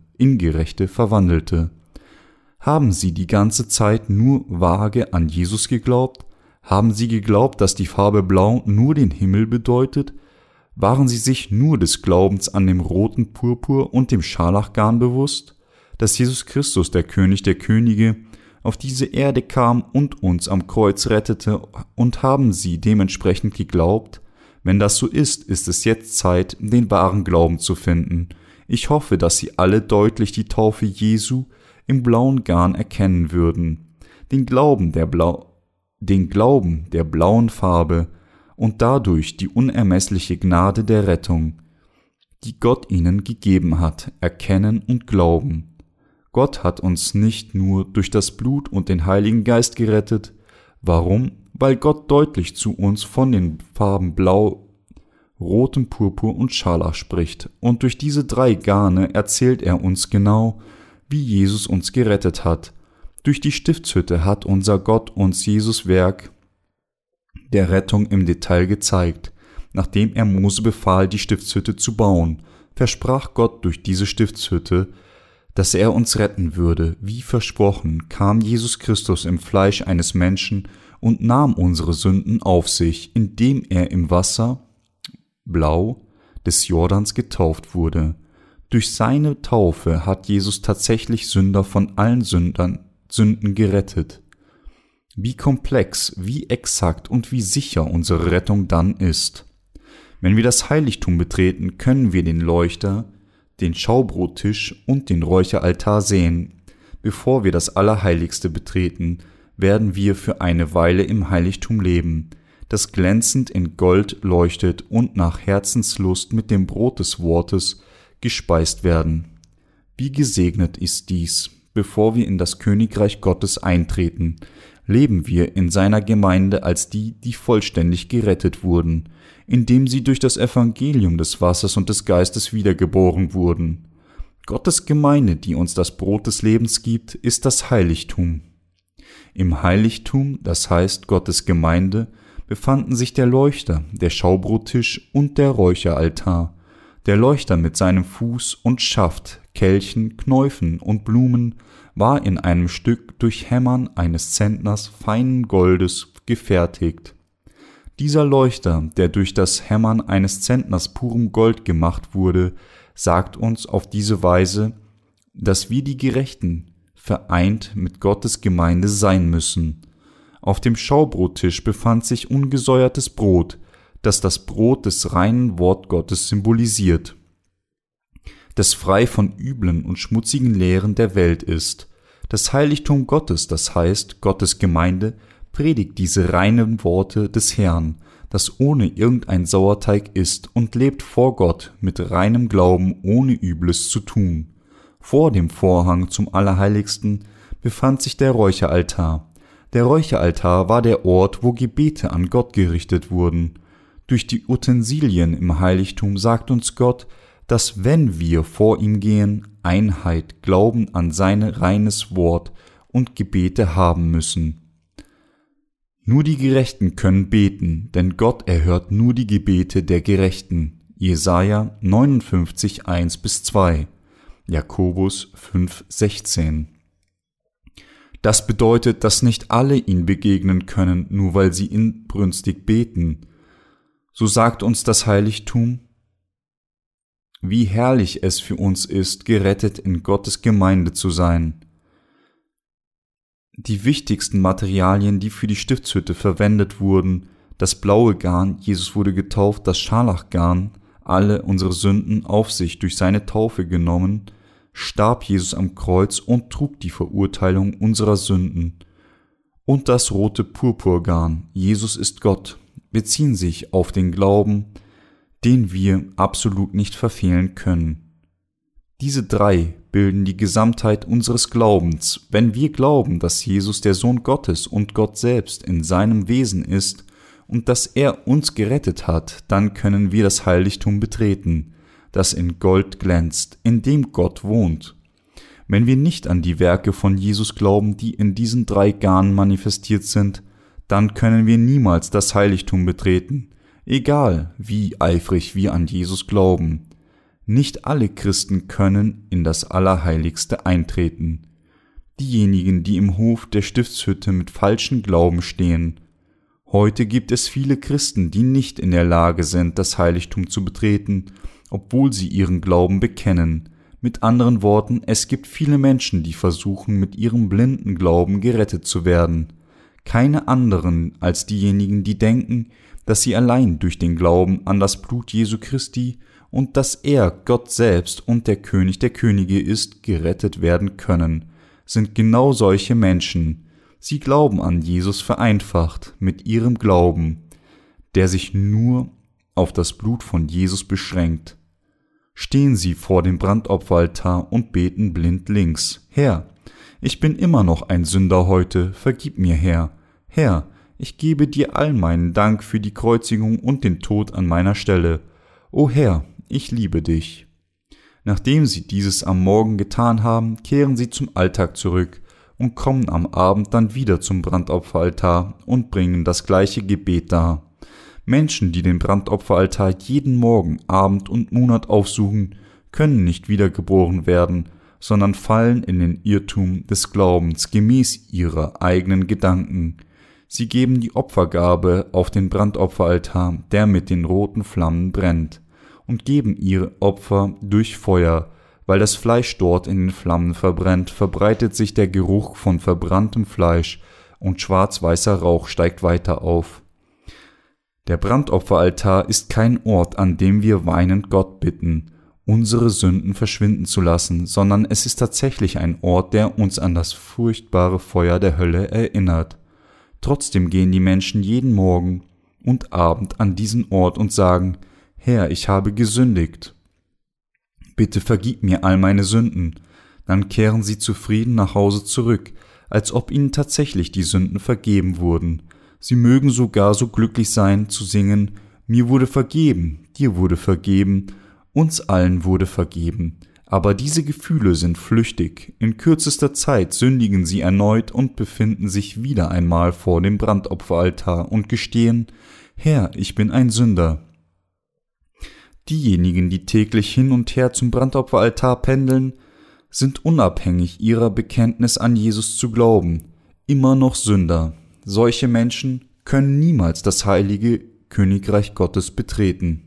Haben Sie die ganze Zeit nur vage an Jesus geglaubt? Haben Sie geglaubt, dass die Farbe Blau nur den Himmel bedeutet? Waren Sie sich nur des Glaubens an dem roten Purpur und dem Scharlachgarn bewusst? Dass Jesus Christus, der König der Könige, auf diese Erde kam und uns am Kreuz rettete, und haben Sie dementsprechend geglaubt? Wenn das so ist, ist es jetzt Zeit, den wahren Glauben zu finden. Ich hoffe, dass Sie alle deutlich die Taufe Jesu im blauen Garn erkennen würden, den Glauben der blauen Farbe und dadurch die unermessliche Gnade der Rettung, die Gott ihnen gegeben hat, erkennen und glauben. Gott hat uns nicht nur durch das Blut und den Heiligen Geist gerettet. Warum? Weil Gott deutlich zu uns von den Farben Blau, rotem Purpur und Scharlach spricht. Und durch diese 3 Garne erzählt er uns genau, wie Jesus uns gerettet hat. Durch die Stiftshütte hat unser Gott uns Jesus Werk, der Rettung im Detail gezeigt. Nachdem er Mose befahl, die Stiftshütte zu bauen, versprach Gott durch diese Stiftshütte, dass er uns retten würde. Wie versprochen, kam Jesus Christus im Fleisch eines Menschen und nahm unsere Sünden auf sich, indem er im Wasser, blau, des Jordans getauft wurde. Durch seine Taufe hat Jesus tatsächlich Sünder von allen Sünden gerettet. Wie komplex, wie exakt und wie sicher unsere Rettung dann ist. Wenn wir das Heiligtum betreten, können wir den Leuchter, den Schaubrottisch und den Räucheraltar sehen. Bevor wir das Allerheiligste betreten, werden wir für eine Weile im Heiligtum leben, das glänzend in Gold leuchtet und nach Herzenslust mit dem Brot des Wortes gespeist werden. Wie gesegnet ist dies! Bevor wir in das Königreich Gottes eintreten, leben wir in seiner Gemeinde als die, die vollständig gerettet wurden, indem sie durch das Evangelium des Wassers und des Geistes wiedergeboren wurden. Gottes Gemeinde, die uns das Brot des Lebens gibt, ist das Heiligtum. Im Heiligtum, das heißt Gottes Gemeinde, befanden sich der Leuchter, der Schaubrottisch und der Räucheraltar. Der Leuchter mit seinem Fuß und Schaft, Kelchen, Knäufen und Blumen war in einem Stück durch Hämmern eines Zentners feinen Goldes gefertigt. Dieser Leuchter, der durch das Hämmern eines Zentners purem Gold gemacht wurde, sagt uns auf diese Weise, dass wir die Gerechten vereint mit Gottes Gemeinde sein müssen. Auf dem Schaubrottisch befand sich ungesäuertes Brot, das das Brot des reinen Wort Gottes symbolisiert, das frei von üblen und schmutzigen Lehren der Welt ist. Das Heiligtum Gottes, das heißt Gottes Gemeinde, predigt diese reinen Worte des Herrn, das ohne irgendein Sauerteig ist und lebt vor Gott mit reinem Glauben, ohne Übles zu tun. Vor dem Vorhang zum Allerheiligsten befand sich der Räucheraltar. Der Räucheraltar war der Ort, wo Gebete an Gott gerichtet wurden. Durch die Utensilien im Heiligtum sagt uns Gott, dass wenn wir vor ihm gehen, Einheit, Glauben an sein reines Wort und Gebete haben müssen. Nur die Gerechten können beten, denn Gott erhört nur die Gebete der Gerechten. Jesaja 59, 1-2, Jakobus 5, 16. Das bedeutet, dass nicht alle ihn begegnen können, nur weil sie inbrünstig beten. So sagt uns das Heiligtum, wie herrlich es für uns ist, gerettet in Gottes Gemeinde zu sein. Die wichtigsten Materialien, die für die Stiftshütte verwendet wurden, das blaue Garn, Jesus wurde getauft, das Scharlachgarn, alle unsere Sünden auf sich durch seine Taufe genommen, starb Jesus am Kreuz und trug die Verurteilung unserer Sünden. Und das rote Purpurgarn, Jesus ist Gott, beziehen sich auf den Glauben, den wir absolut nicht verfehlen können. Diese drei bilden die Gesamtheit unseres Glaubens. Wenn wir glauben, dass Jesus der Sohn Gottes und Gott selbst in seinem Wesen ist und dass er uns gerettet hat, dann können wir das Heiligtum betreten, das in Gold glänzt, in dem Gott wohnt. Wenn wir nicht an die Werke von Jesus glauben, die in diesen drei Garnen manifestiert sind, dann können wir niemals das Heiligtum betreten, egal wie eifrig wir an Jesus glauben. Nicht alle Christen können in das Allerheiligste eintreten. Diejenigen, die im Hof der Stiftshütte mit falschem Glauben stehen. Heute gibt es viele Christen, die nicht in der Lage sind, das Heiligtum zu betreten, obwohl sie ihren Glauben bekennen. Mit anderen Worten, es gibt viele Menschen, die versuchen, mit ihrem blinden Glauben gerettet zu werden. Keine anderen als diejenigen, die denken, dass sie allein durch den Glauben an das Blut Jesu Christi und dass er, Gott selbst und der König der Könige ist, gerettet werden können, sind genau solche Menschen. Sie glauben an Jesus vereinfacht mit ihrem Glauben, der sich nur auf das Blut von Jesus beschränkt. Stehen sie vor dem Brandopferaltar und beten blindlings: Herr, ich bin immer noch ein Sünder heute, vergib mir, Herr. Herr, ich gebe dir all meinen Dank für die Kreuzigung und den Tod an meiner Stelle. O Herr, ich liebe dich. Nachdem sie dieses am Morgen getan haben, kehren sie zum Alltag zurück, und kommen am Abend dann wieder zum Brandopferaltar und bringen das gleiche Gebet dar. Menschen, die den Brandopferaltar jeden Morgen, Abend und Monat aufsuchen, können nicht wiedergeboren werden, sondern fallen in den Irrtum des Glaubens gemäß ihrer eigenen Gedanken. Sie geben die Opfergabe auf den Brandopferaltar, der mit den roten Flammen brennt, und geben ihr Opfer durch Feuer. Weil das Fleisch dort in den Flammen verbrennt, verbreitet sich der Geruch von verbranntem Fleisch und schwarz-weißer Rauch steigt weiter auf. Der Brandopferaltar ist kein Ort, an dem wir weinend Gott bitten, unsere Sünden verschwinden zu lassen, sondern es ist tatsächlich ein Ort, der uns an das furchtbare Feuer der Hölle erinnert. Trotzdem gehen die Menschen jeden Morgen und Abend an diesen Ort und sagen: Herr, ich habe gesündigt. Bitte vergib mir all meine Sünden. Dann kehren sie zufrieden nach Hause zurück, als ob ihnen tatsächlich die Sünden vergeben wurden. Sie mögen sogar so glücklich sein, zu singen: Mir wurde vergeben, dir wurde vergeben, uns allen wurde vergeben. Aber diese Gefühle sind flüchtig. In kürzester Zeit sündigen sie erneut und befinden sich wieder einmal vor dem Brandopferaltar und gestehen: Herr, ich bin ein Sünder. Diejenigen, die täglich hin und her zum Brandopferaltar pendeln, sind unabhängig ihrer Bekenntnis an Jesus zu glauben immer noch Sünder. Solche Menschen können niemals das heilige Königreich Gottes betreten.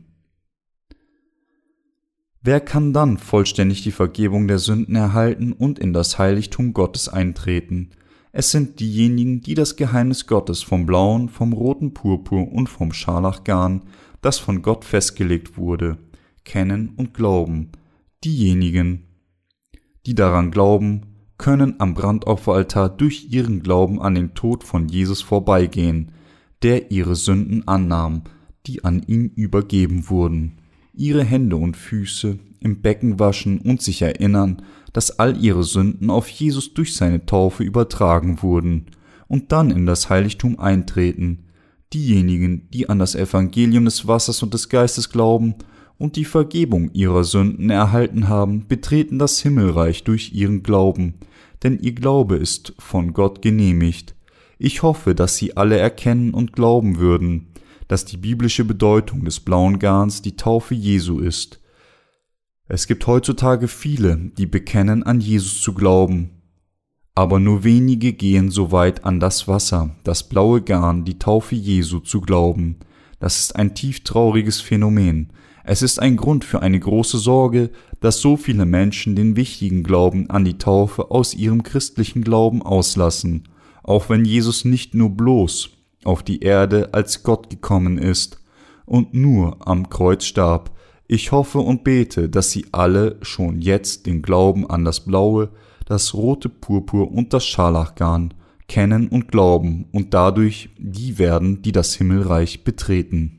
Wer kann dann vollständig die Vergebung der Sünden erhalten und in das Heiligtum Gottes eintreten? Es sind diejenigen, die das Geheimnis Gottes vom blauen, vom roten Purpur und vom Scharlachgarn, das von Gott festgelegt wurde, kennen und glauben. Diejenigen, die daran glauben, können am Brandopferaltar durch ihren Glauben an den Tod von Jesus vorbeigehen, der ihre Sünden annahm, die an ihn übergeben wurden, ihre Hände und Füße im Becken waschen und sich erinnern, dass all ihre Sünden auf Jesus durch seine Taufe übertragen wurden, und dann in das Heiligtum eintreten. Diejenigen, die an das Evangelium des Wassers und des Geistes glauben und die Vergebung ihrer Sünden erhalten haben, betreten das Himmelreich durch ihren Glauben, denn ihr Glaube ist von Gott genehmigt. Ich hoffe, dass sie alle erkennen und glauben würden, dass die biblische Bedeutung des blauen Garns die Taufe Jesu ist. Es gibt heutzutage viele, die bekennen, an Jesus zu glauben, aber nur wenige gehen so weit, an das Wasser, das blaue Garn, die Taufe Jesu zu glauben. Das ist ein tieftrauriges Phänomen. Es ist ein Grund für eine große Sorge, dass so viele Menschen den wichtigen Glauben an die Taufe aus ihrem christlichen Glauben auslassen, auch wenn Jesus nicht nur bloß auf die Erde als Gott gekommen ist und nur am Kreuz starb. Ich hoffe und bete, dass sie alle schon jetzt den Glauben an das blaue, das rote Purpur und das Scharlachgarn kennen und glauben und dadurch die werden, die das Himmelreich betreten.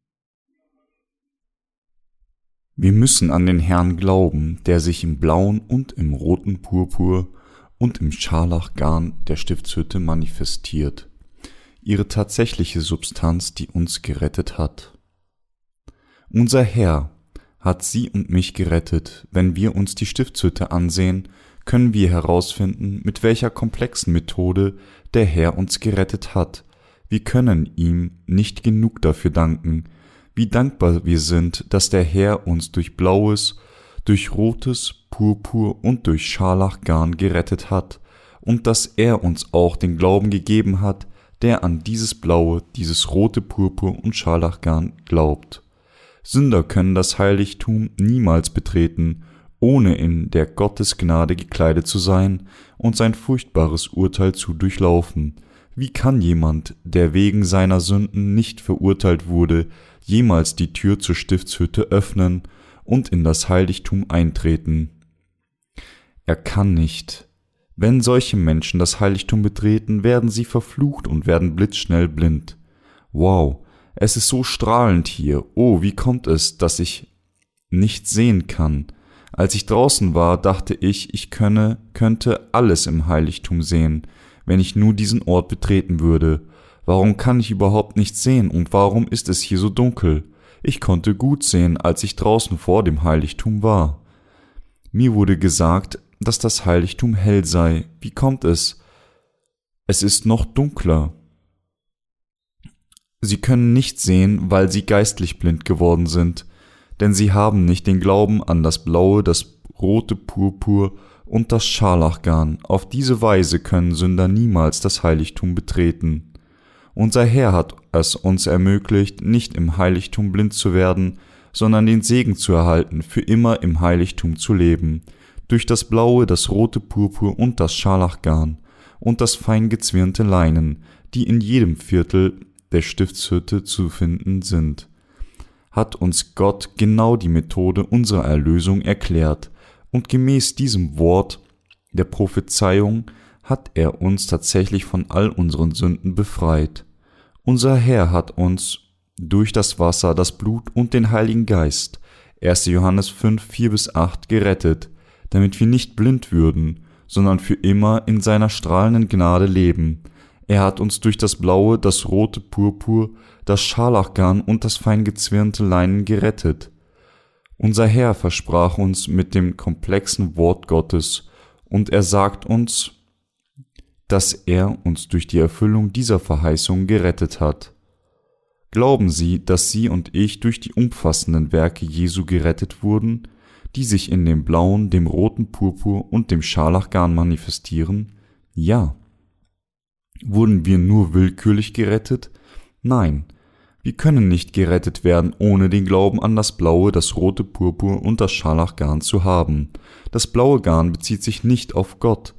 Wir müssen an den Herrn glauben, der sich im blauen und im roten Purpur und im Scharlachgarn der Stiftshütte manifestiert, ihre tatsächliche Substanz, die uns gerettet hat. Unser Herr hat sie und mich gerettet. Wenn wir uns die Stiftshütte ansehen, können wir herausfinden, mit welcher komplexen Methode der Herr uns gerettet hat. Wir können ihm nicht genug dafür danken, wie dankbar wir sind, dass der Herr uns durch blaues, durch rotes Purpur und durch Scharlachgarn gerettet hat und dass er uns auch den Glauben gegeben hat, der an dieses blaue, dieses rote Purpur und Scharlachgarn glaubt. Sünder können das Heiligtum niemals betreten, ohne in der Gottesgnade gekleidet zu sein und sein furchtbares Urteil zu durchlaufen. Wie kann jemand, der wegen seiner Sünden nicht verurteilt wurde, jemals die Tür zur Stiftshütte öffnen und in das Heiligtum eintreten? Er kann nicht. Wenn solche Menschen das Heiligtum betreten, werden sie verflucht und werden blitzschnell blind. Wow, es ist so strahlend hier. Oh, wie kommt es, dass ich nicht sehen kann? Als ich draußen war, dachte ich könnte alles im Heiligtum sehen, wenn ich nur diesen Ort betreten würde. Warum kann ich überhaupt nichts sehen und warum ist es hier so dunkel? Ich konnte gut sehen, als ich draußen vor dem Heiligtum war. Mir wurde gesagt, dass das Heiligtum hell sei. Wie kommt es? Es ist noch dunkler. Sie können nicht sehen, weil sie geistlich blind geworden sind, denn sie haben nicht den Glauben an das blaue, das rote Purpur und das Scharlachgarn. Auf diese Weise können Sünder niemals das Heiligtum betreten. Unser Herr hat es uns ermöglicht, nicht im Heiligtum blind zu werden, sondern den Segen zu erhalten, für immer im Heiligtum zu leben, durch das blaue, das rote Purpur und das Scharlachgarn und das fein gezwirnte Leinen, die in jedem Viertel der Stiftshütte zu finden sind, hat uns Gott genau die Methode unserer Erlösung erklärt, und gemäß diesem Wort der Prophezeiung hat er uns tatsächlich von all unseren Sünden befreit. Unser Herr hat uns durch das Wasser, das Blut und den Heiligen Geist, 1. Johannes 5, 4-8, gerettet, damit wir nicht blind würden, sondern für immer in seiner strahlenden Gnade leben. Er hat uns durch das blaue, das rote Purpur, das Scharlachgarn und das fein gezwirnte Leinen gerettet. Unser Herr versprach uns mit dem komplexen Wort Gottes, und er sagt uns, dass er uns durch die Erfüllung dieser Verheißung gerettet hat. Glauben Sie, dass Sie und ich durch die umfassenden Werke Jesu gerettet wurden, die sich in dem blauen, dem roten Purpur und dem Scharlachgarn manifestieren? Ja. Wurden wir nur willkürlich gerettet? Nein. Wir können nicht gerettet werden, ohne den Glauben an das blaue, das rote Purpur und das Scharlachgarn zu haben. Das blaue Garn bezieht sich nicht auf Gott.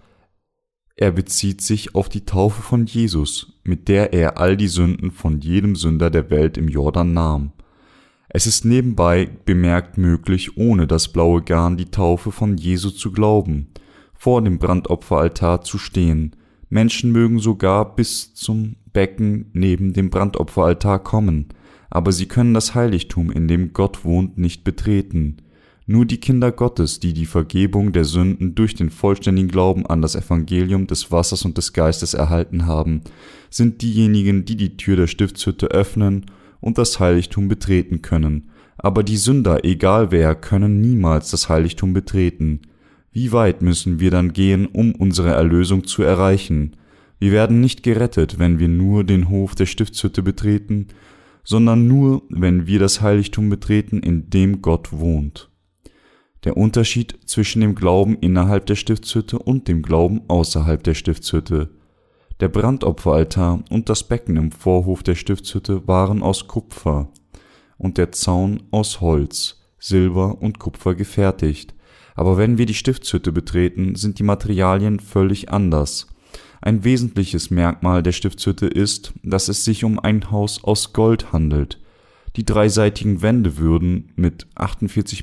Er bezieht sich auf die Taufe von Jesus, mit der er all die Sünden von jedem Sünder der Welt im Jordan nahm. Es ist nebenbei bemerkt möglich, ohne das blaue Garn die Taufe von Jesu zu glauben, vor dem Brandopferaltar zu stehen. Menschen mögen sogar bis zum Becken neben dem Brandopferaltar kommen, aber sie können das Heiligtum, in dem Gott wohnt, nicht betreten. Nur die Kinder Gottes, die die Vergebung der Sünden durch den vollständigen Glauben an das Evangelium des Wassers und des Geistes erhalten haben, sind diejenigen, die die Tür der Stiftshütte öffnen und das Heiligtum betreten können. Aber die Sünder, egal wer, können niemals das Heiligtum betreten. Wie weit müssen wir dann gehen, um unsere Erlösung zu erreichen? Wir werden nicht gerettet, wenn wir nur den Hof der Stiftshütte betreten, sondern nur, wenn wir das Heiligtum betreten, in dem Gott wohnt. Der Unterschied zwischen dem Glauben innerhalb der Stiftshütte und dem Glauben außerhalb der Stiftshütte. Der Brandopferaltar und das Becken im Vorhof der Stiftshütte waren aus Kupfer und der Zaun aus Holz, Silber und Kupfer gefertigt. Aber wenn wir die Stiftshütte betreten, sind die Materialien völlig anders. Ein wesentliches Merkmal der Stiftshütte ist, dass es sich um ein Haus aus Gold handelt. Die dreiseitigen Wände würden mit 48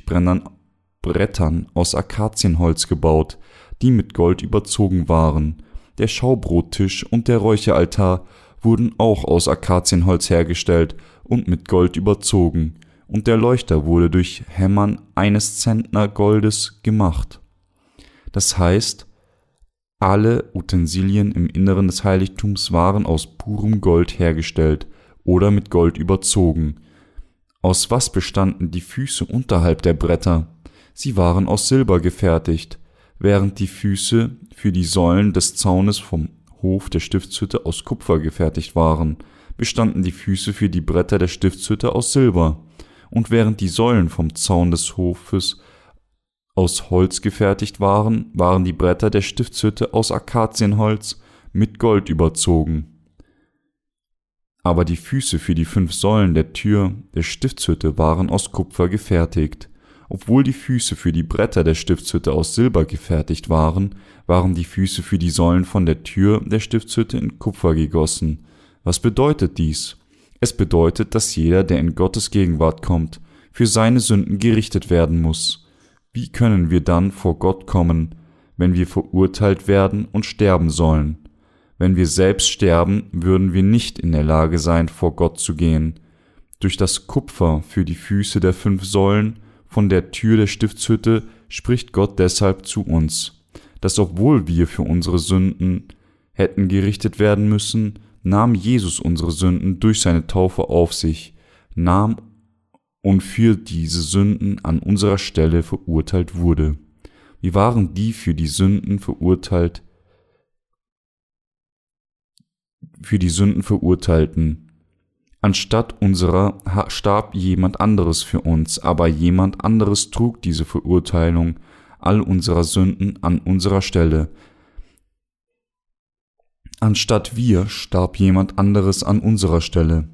Brettern aus Akazienholz gebaut, die mit Gold überzogen waren. Der Schaubrottisch und der Räucheraltar wurden auch aus Akazienholz hergestellt und mit Gold überzogen, und der Leuchter wurde durch Hämmern eines Zentner Goldes gemacht. Das heißt, alle Utensilien im Inneren des Heiligtums waren aus purem Gold hergestellt oder mit Gold überzogen. Aus was bestanden die Füße unterhalb der Bretter? Sie waren aus Silber gefertigt, während die Füße für die Säulen des Zaunes vom Hof der Stiftshütte aus Kupfer gefertigt waren, bestanden die Füße für die Bretter der Stiftshütte aus Silber, und während die Säulen vom Zaun des Hofes aus Holz gefertigt waren, waren die Bretter der Stiftshütte aus Akazienholz mit Gold überzogen. Aber die Füße für die 5 Säulen der Tür der Stiftshütte waren aus Kupfer gefertigt. Obwohl die Füße für die Bretter der Stiftshütte aus Silber gefertigt waren, waren die Füße für die Säulen von der Tür der Stiftshütte in Kupfer gegossen. Was bedeutet dies? Es bedeutet, dass jeder, der in Gottes Gegenwart kommt, für seine Sünden gerichtet werden muss. Wie können wir dann vor Gott kommen, wenn wir verurteilt werden und sterben sollen? Wenn wir selbst sterben, würden wir nicht in der Lage sein, vor Gott zu gehen. Durch das Kupfer für die Füße der 5 Säulen von der Tür der Stiftshütte spricht Gott deshalb zu uns, dass obwohl wir für unsere Sünden hätten gerichtet werden müssen, nahm Jesus unsere Sünden durch seine Taufe auf sich, nahm und für diese Sünden an unserer Stelle verurteilt wurde. Wir waren die für die Sünden Verurteilten. Anstatt unserer starb jemand anderes für uns, aber jemand anderes trug diese Verurteilung all unserer Sünden an unserer Stelle. Anstatt wir starb jemand anderes an unserer Stelle,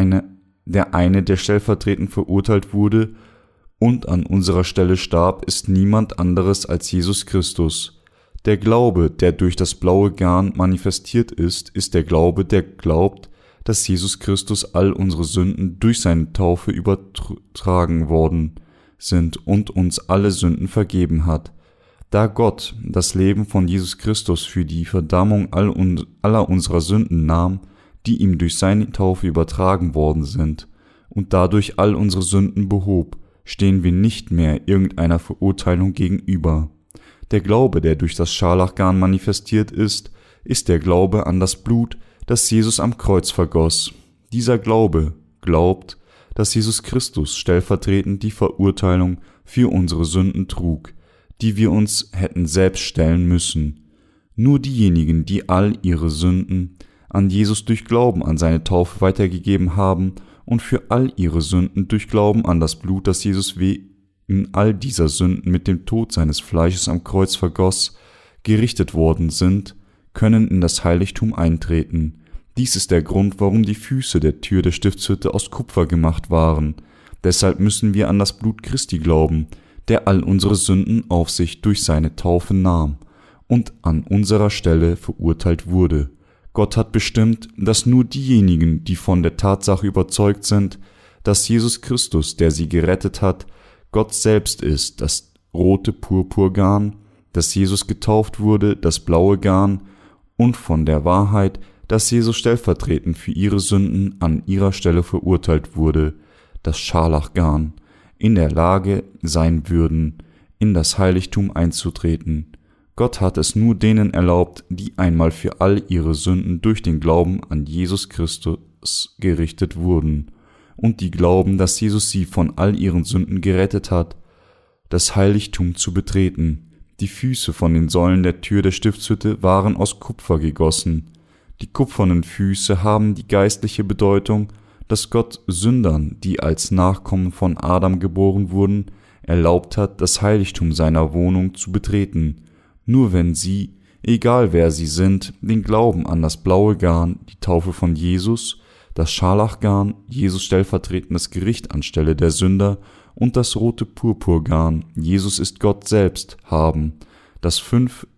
der stellvertretend verurteilt wurde und an unserer Stelle starb, ist niemand anderes als Jesus Christus. Der Glaube, der durch das blaue Garn manifestiert ist der Glaube, der glaubt, dass Jesus Christus all unsere Sünden durch seine Taufe übertragen worden sind und uns alle Sünden vergeben hat. Da Gott das Leben von Jesus Christus für die Verdammung aller unserer Sünden nahm, die ihm durch seine Taufe übertragen worden sind, und dadurch all unsere Sünden behob, stehen wir nicht mehr irgendeiner Verurteilung gegenüber. Der Glaube, der durch das Scharlachgarn manifestiert ist der Glaube an das Blut, das Jesus am Kreuz vergoss. Dieser Glaube glaubt, dass Jesus Christus stellvertretend die Verurteilung für unsere Sünden trug, die wir uns hätten selbst stellen müssen. Nur diejenigen, die all ihre Sünden an Jesus durch Glauben an seine Taufe weitergegeben haben und für all ihre Sünden durch Glauben an das Blut, das Jesus wegen all dieser Sünden mit dem Tod seines Fleisches am Kreuz vergoss, gerichtet worden sind, können in das Heiligtum eintreten. Dies ist der Grund, warum die Füße der Tür der Stiftshütte aus Kupfer gemacht waren. Deshalb müssen wir an das Blut Christi glauben, der all unsere Sünden auf sich durch seine Taufe nahm und an unserer Stelle verurteilt wurde. Gott hat bestimmt, dass nur diejenigen, die von der Tatsache überzeugt sind, dass Jesus Christus, der sie gerettet hat, Gott selbst ist, das rote Purpurgarn, dass Jesus getauft wurde, das blaue Garn, und von der Wahrheit, dass Jesus stellvertretend für ihre Sünden an ihrer Stelle verurteilt wurde, das Scharlachgarn, in der Lage sein würden, in das Heiligtum einzutreten. Gott hat es nur denen erlaubt, die einmal für all ihre Sünden durch den Glauben an Jesus Christus gerichtet wurden und die glauben, dass Jesus sie von all ihren Sünden gerettet hat, das Heiligtum zu betreten. Die Füße von den Säulen der Tür der Stiftshütte waren aus Kupfer gegossen. Die kupfernen Füße haben die geistliche Bedeutung, dass Gott Sündern, die als Nachkommen von Adam geboren wurden, erlaubt hat, das Heiligtum seiner Wohnung zu betreten, nur wenn sie, egal wer sie sind, den Glauben an das blaue Garn, die Taufe von Jesus, das Scharlachgarn, Jesus stellvertretendes Gericht anstelle der Sünder und das rote Purpurgarn, Jesus ist Gott selbst, haben, dass 5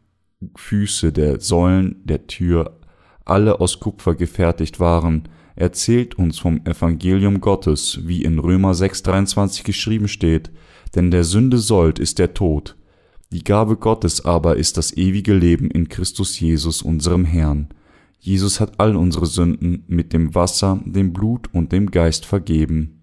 Füße der Säulen der Tür alle aus Kupfer gefertigt waren, erzählt uns vom Evangelium Gottes, wie in Römer 6,23 geschrieben steht, denn der Sünde Sold ist der Tod. Die Gabe Gottes aber ist das ewige Leben in Christus Jesus, unserem Herrn. Jesus hat all unsere Sünden mit dem Wasser, dem Blut und dem Geist vergeben.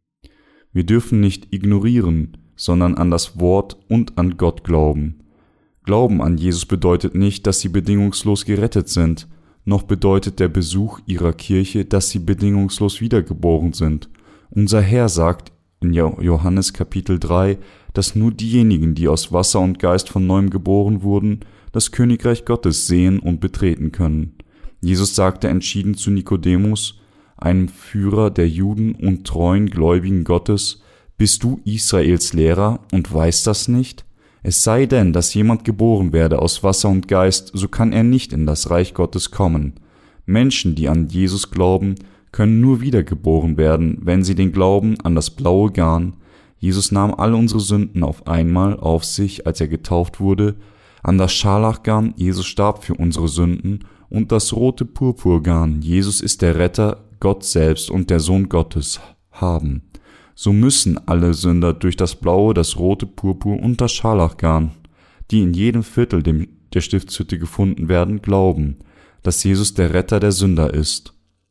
Wir dürfen nicht ignorieren, sondern an das Wort und an Gott glauben. Glauben an Jesus bedeutet nicht, dass sie bedingungslos gerettet sind, noch bedeutet der Besuch ihrer Kirche, dass sie bedingungslos wiedergeboren sind. Unser Herr sagt in Johannes Kapitel 3, dass nur diejenigen, die aus Wasser und Geist von neuem geboren wurden, das Königreich Gottes sehen und betreten können. Jesus sagte entschieden zu Nikodemus, einem Führer der Juden und treuen Gläubigen Gottes, bist du Israels Lehrer und weißt das nicht? Es sei denn, dass jemand geboren werde aus Wasser und Geist, so kann er nicht in das Reich Gottes kommen. Menschen, die an Jesus glauben, können nur wiedergeboren werden, wenn sie den Glauben an das blaue Garn, Jesus nahm all unsere Sünden auf einmal auf sich, als er getauft wurde, an das Scharlachgarn, Jesus starb für unsere Sünden, und das rote Purpurgarn, Jesus ist der Retter, Gott selbst und der Sohn Gottes, haben. So müssen alle Sünder durch das blaue, das rote Purpur und das Scharlachgarn, die in jedem Viertel der Stiftshütte gefunden werden, glauben, dass Jesus der Retter der Sünder ist.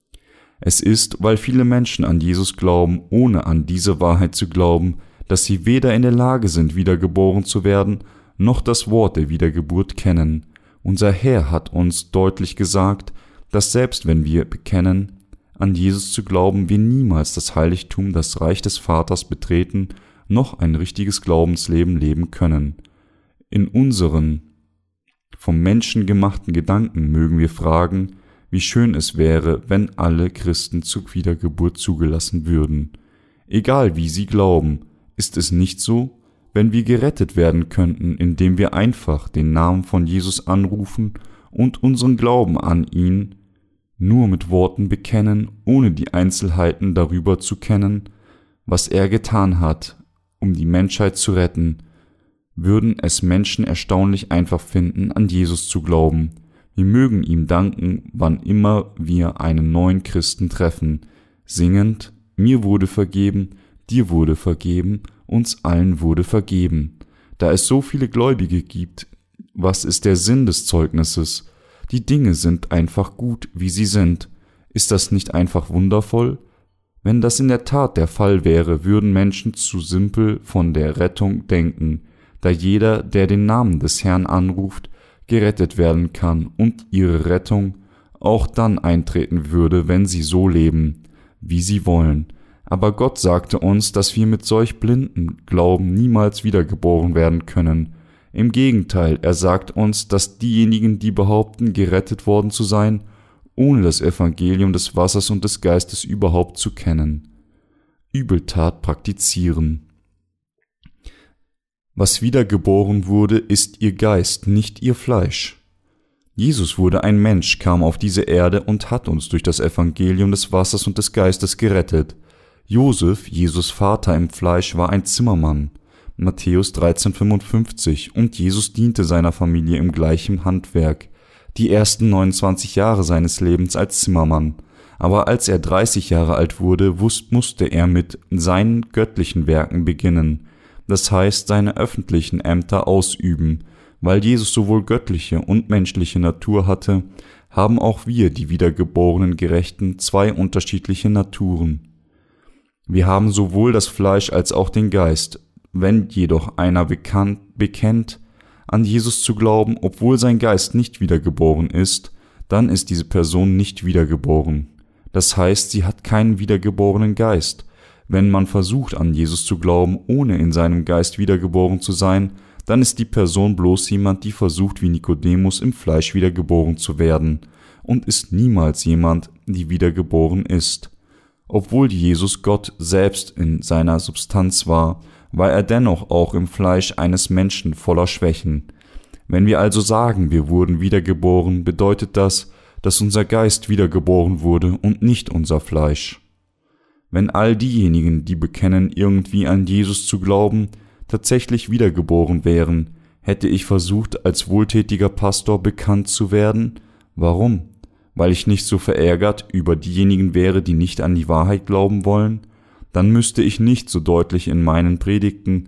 Es ist, weil viele Menschen an Jesus glauben, ohne an diese Wahrheit zu glauben, dass sie weder in der Lage sind, wiedergeboren zu werden, noch das Wort der Wiedergeburt kennen. Unser Herr hat uns deutlich gesagt, dass selbst wenn wir bekennen, an Jesus zu glauben, wir niemals das Heiligtum, das Reich des Vaters betreten, noch ein richtiges Glaubensleben leben können. In unseren vom Menschen gemachten Gedanken mögen wir fragen, wie schön es wäre, wenn alle Christen zur Wiedergeburt zugelassen würden. Egal wie sie glauben, ist es nicht so? Wenn wir gerettet werden könnten, indem wir einfach den Namen von Jesus anrufen und unseren Glauben an ihn nur mit Worten bekennen, ohne die Einzelheiten darüber zu kennen, was er getan hat, um die Menschheit zu retten, würden es Menschen erstaunlich einfach finden, an Jesus zu glauben. Wir mögen ihm danken, wann immer wir einen neuen Christen treffen, singend, mir wurde vergeben, dir wurde vergeben, uns allen wurde vergeben. Da es so viele Gläubige gibt, was ist der Sinn des Zeugnisses? Die Dinge sind einfach gut, wie sie sind. Ist das nicht einfach wundervoll? Wenn das in der Tat der Fall wäre, würden Menschen zu simpel von der Rettung denken, da jeder, der den Namen des Herrn anruft, gerettet werden kann und ihre Rettung auch dann eintreten würde, wenn sie so leben, wie sie wollen. Aber Gott sagte uns, dass wir mit solch blinden Glauben niemals wiedergeboren werden können. Im Gegenteil, er sagt uns, dass diejenigen, die behaupten, gerettet worden zu sein, ohne das Evangelium des Wassers und des Geistes überhaupt zu kennen, Übeltat praktizieren. Was wiedergeboren wurde, ist ihr Geist, nicht ihr Fleisch. Jesus wurde ein Mensch, kam auf diese Erde und hat uns durch das Evangelium des Wassers und des Geistes gerettet. Josef, Jesus Vater im Fleisch, war ein Zimmermann, Matthäus 13,55, und Jesus diente seiner Familie im gleichen Handwerk, die ersten 29 Jahre seines Lebens als Zimmermann. Aber als er 30 Jahre alt wurde, musste er mit seinen göttlichen Werken beginnen, das heißt seine öffentlichen Ämter ausüben. Weil Jesus sowohl göttliche und menschliche Natur hatte, haben auch wir, die wiedergeborenen Gerechten, zwei unterschiedliche Naturen. Wir haben sowohl das Fleisch als auch den Geist. Wenn jedoch einer bekennt, an Jesus zu glauben, obwohl sein Geist nicht wiedergeboren ist, dann ist diese Person nicht wiedergeboren. Das heißt, sie hat keinen wiedergeborenen Geist. Wenn man versucht, an Jesus zu glauben, ohne in seinem Geist wiedergeboren zu sein, dann ist die Person bloß jemand, die versucht, wie Nikodemus im Fleisch wiedergeboren zu werden, und ist niemals jemand, die wiedergeboren ist. Obwohl Jesus Gott selbst in seiner Substanz war er dennoch auch im Fleisch eines Menschen voller Schwächen. Wenn wir also sagen, wir wurden wiedergeboren, bedeutet das, dass unser Geist wiedergeboren wurde und nicht unser Fleisch. Wenn all diejenigen, die bekennen, irgendwie an Jesus zu glauben, tatsächlich wiedergeboren wären, hätte ich versucht, als wohltätiger Pastor bekannt zu werden? Warum? Weil ich nicht so verärgert über diejenigen wäre, die nicht an die Wahrheit glauben wollen? Dann müsste ich nicht so deutlich in meinen Predigten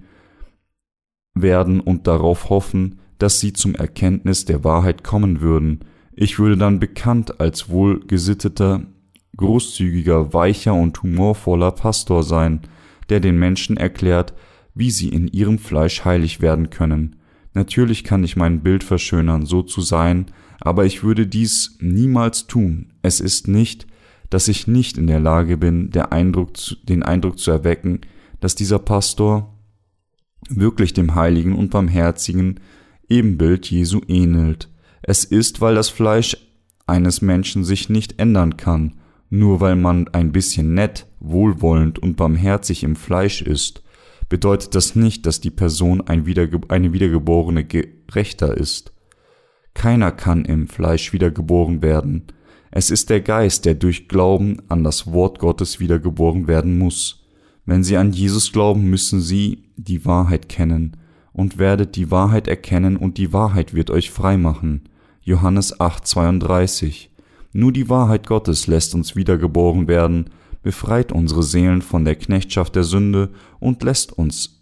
werden und darauf hoffen, dass sie zum Erkenntnis der Wahrheit kommen würden. Ich würde dann bekannt als wohlgesitteter, großzügiger, weicher und humorvoller Pastor sein, der den Menschen erklärt, wie sie in ihrem Fleisch heilig werden können. Natürlich kann ich mein Bild verschönern, so zu sein, aber ich würde dies niemals tun. Es ist nicht, dass ich nicht in der Lage bin, den Eindruck zu erwecken, dass dieser Pastor wirklich dem heiligen und barmherzigen Ebenbild Jesu ähnelt. Es ist, weil das Fleisch eines Menschen sich nicht ändern kann, nur weil man ein bisschen nett, wohlwollend und barmherzig im Fleisch ist, bedeutet das nicht, dass die Person eine wiedergeborene Gerechter ist. Keiner kann im Fleisch wiedergeboren werden. Es ist der Geist, der durch Glauben an das Wort Gottes wiedergeboren werden muss. Wenn Sie an Jesus glauben, müssen Sie die Wahrheit kennen und werdet die Wahrheit erkennen und die Wahrheit wird euch frei machen. Johannes 8,32. Nur die Wahrheit Gottes lässt uns wiedergeboren werden, befreit unsere Seelen von der Knechtschaft der Sünde und lässt uns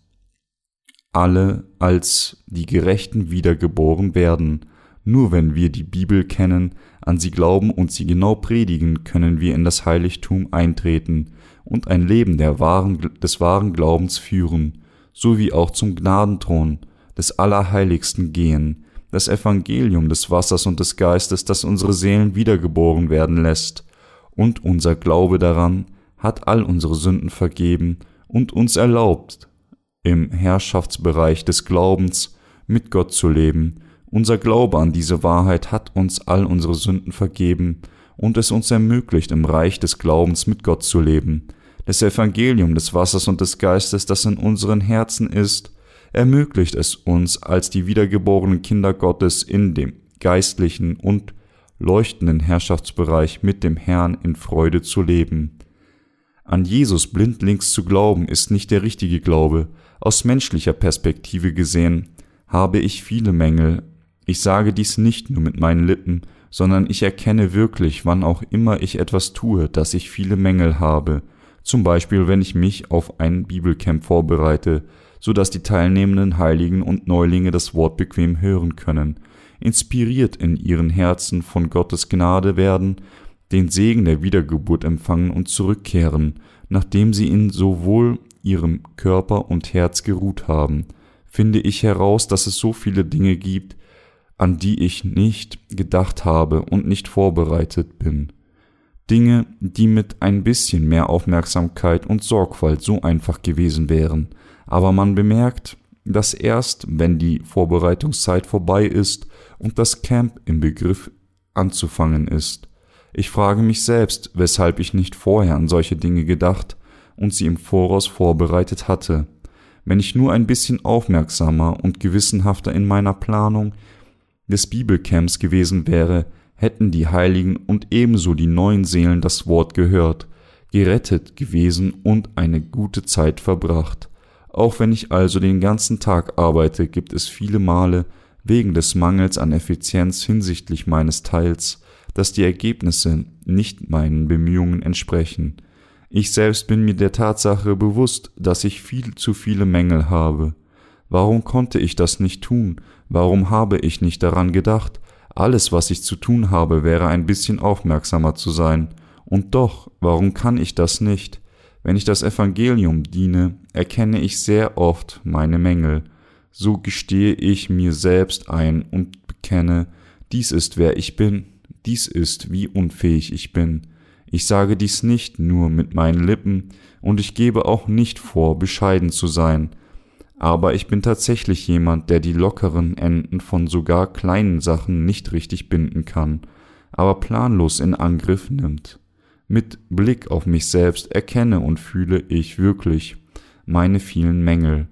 alle als die Gerechten wiedergeboren werden. Nur wenn wir die Bibel kennen, an sie glauben und sie genau predigen, können wir in das Heiligtum eintreten und ein Leben des wahren Glaubens führen, sowie auch zum Gnadenthron des Allerheiligsten gehen, das Evangelium des Wassers und des Geistes, das unsere Seelen wiedergeboren werden lässt, und unser Glaube daran hat all unsere Sünden vergeben und uns erlaubt, im Herrschaftsbereich des Glaubens mit Gott zu leben. Unser Glaube an diese Wahrheit hat uns all unsere Sünden vergeben und es uns ermöglicht, im Reich des Glaubens mit Gott zu leben. Das Evangelium des Wassers und des Geistes, das in unseren Herzen ist, ermöglicht es uns, als die wiedergeborenen Kinder Gottes in dem geistlichen und leuchtenden Herrschaftsbereich mit dem Herrn in Freude zu leben. An Jesus blindlings zu glauben, ist nicht der richtige Glaube. Aus menschlicher Perspektive gesehen habe ich viele Mängel. Ich sage dies nicht nur mit meinen Lippen, sondern ich erkenne wirklich, wann auch immer ich etwas tue, dass ich viele Mängel habe. Zum Beispiel, wenn ich mich auf ein Bibelcamp vorbereite, so dass die teilnehmenden Heiligen und Neulinge das Wort bequem hören können, inspiriert in ihren Herzen von Gottes Gnade werden, den Segen der Wiedergeburt empfangen und zurückkehren, nachdem sie in sowohl ihrem Körper und Herz geruht haben, finde ich heraus, dass es so viele Dinge gibt, an die ich nicht gedacht habe und nicht vorbereitet bin. Dinge, die mit ein bisschen mehr Aufmerksamkeit und Sorgfalt so einfach gewesen wären, aber man bemerkt, dass erst, wenn die Vorbereitungszeit vorbei ist und das Camp im Begriff anzufangen ist. Ich frage mich selbst, weshalb ich nicht vorher an solche Dinge gedacht und sie im Voraus vorbereitet hatte. Wenn ich nur ein bisschen aufmerksamer und gewissenhafter in meiner Planung des Bibelcamps gewesen wäre, hätten die Heiligen und ebenso die neuen Seelen das Wort gehört, gerettet gewesen und eine gute Zeit verbracht. Auch wenn ich also den ganzen Tag arbeite, gibt es viele Male, wegen des Mangels an Effizienz hinsichtlich meines Teils, dass die Ergebnisse nicht meinen Bemühungen entsprechen. Ich selbst bin mir der Tatsache bewusst, dass ich viel zu viele Mängel habe. Warum konnte ich das nicht tun? Warum habe ich nicht daran gedacht? Alles, was ich zu tun habe, wäre ein bisschen aufmerksamer zu sein. Und doch, warum kann ich das nicht? Wenn ich das Evangelium diene, erkenne ich sehr oft meine Mängel. So gestehe ich mir selbst ein und bekenne, dies ist wer ich bin, dies ist wie unfähig ich bin. Ich sage dies nicht nur mit meinen Lippen und ich gebe auch nicht vor, bescheiden zu sein. Aber ich bin tatsächlich jemand, der die lockeren Enden von sogar kleinen Sachen nicht richtig binden kann, aber planlos in Angriff nimmt. Mit Blick auf mich selbst erkenne und fühle ich wirklich meine vielen Mängel.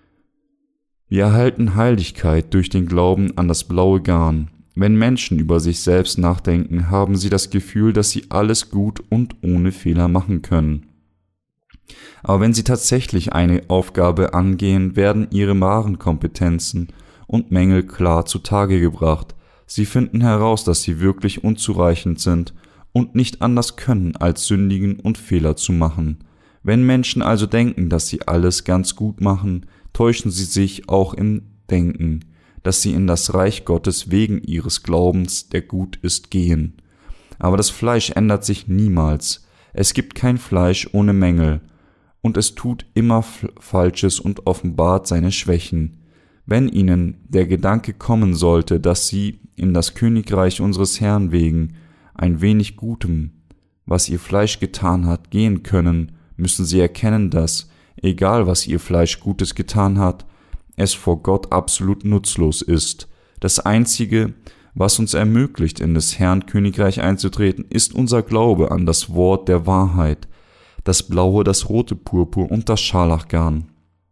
Wir erhalten Heiligkeit durch den Glauben an das blaue Garn. Wenn Menschen über sich selbst nachdenken, haben sie das Gefühl, dass sie alles gut und ohne Fehler machen können. Aber wenn sie tatsächlich eine Aufgabe angehen, werden ihre wahren Kompetenzen und Mängel klar zutage gebracht. Sie finden heraus, dass sie wirklich unzureichend sind und nicht anders können, als sündigen und Fehler zu machen. Wenn Menschen also denken, dass sie alles ganz gut machen, täuschen sie sich auch im Denken, dass sie in das Reich Gottes wegen ihres Glaubens, der gut ist, gehen. Aber das Fleisch ändert sich niemals. Es gibt kein Fleisch ohne Mängel. Und es tut immer Falsches und offenbart seine Schwächen. Wenn ihnen der Gedanke kommen sollte, dass sie in das Königreich unseres Herrn wegen ein wenig Gutem, was ihr Fleisch getan hat, gehen können, müssen sie erkennen, dass, egal was ihr Fleisch Gutes getan hat, es vor Gott absolut nutzlos ist. Das Einzige, was uns ermöglicht, in des Herrn Königreich einzutreten, ist unser Glaube an das Wort der Wahrheit, das blaue, das rote Purpur und das Scharlachgarn,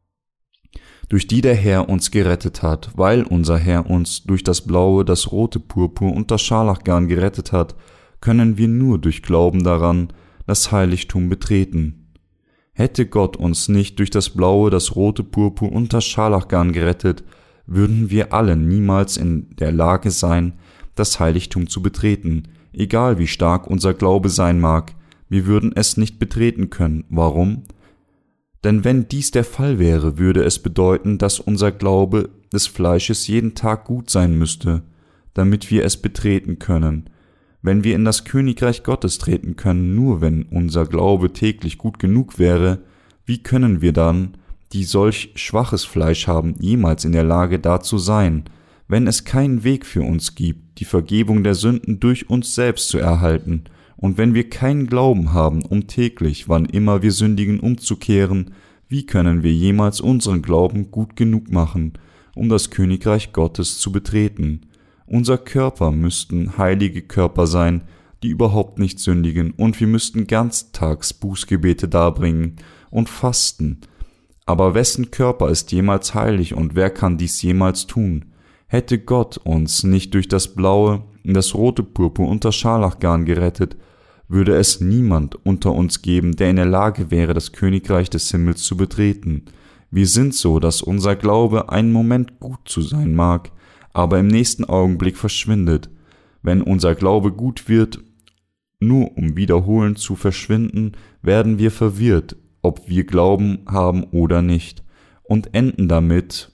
durch die der Herr uns gerettet hat. Weil unser Herr uns durch das blaue, das rote Purpur und das Scharlachgarn gerettet hat, können wir nur durch Glauben daran das Heiligtum betreten. Hätte Gott uns nicht durch das blaue, das rote Purpur und das Scharlachgarn gerettet, würden wir alle niemals in der Lage sein, das Heiligtum zu betreten, egal wie stark unser Glaube sein mag. Wir würden es nicht betreten können. Warum? Denn wenn dies der Fall wäre, würde es bedeuten, dass unser Glaube des Fleisches jeden Tag gut sein müsste, damit wir es betreten können. Wenn wir in das Königreich Gottes treten können, nur wenn unser Glaube täglich gut genug wäre, wie können wir dann, die solch schwaches Fleisch haben, jemals in der Lage dazu sein, wenn es keinen Weg für uns gibt, die Vergebung der Sünden durch uns selbst zu erhalten, und wenn wir keinen Glauben haben, um täglich, wann immer wir sündigen, umzukehren, wie können wir jemals unseren Glauben gut genug machen, um das Königreich Gottes zu betreten. Unser Körper müssten heilige Körper sein, die überhaupt nicht sündigen, und wir müssten ganztags Bußgebete darbringen und fasten. Aber wessen Körper ist jemals heilig und wer kann dies jemals tun? Hätte Gott uns nicht durch das blaue, das rote Purpur und das Scharlachgarn gerettet, würde es niemand unter uns geben, der in der Lage wäre, das Königreich des Himmels zu betreten. Wir sind so, dass unser Glaube einen Moment gut zu sein mag, aber im nächsten Augenblick verschwindet. Wenn unser Glaube gut wird, nur um wiederholend zu verschwinden, werden wir verwirrt, ob wir Glauben haben oder nicht, und enden damit,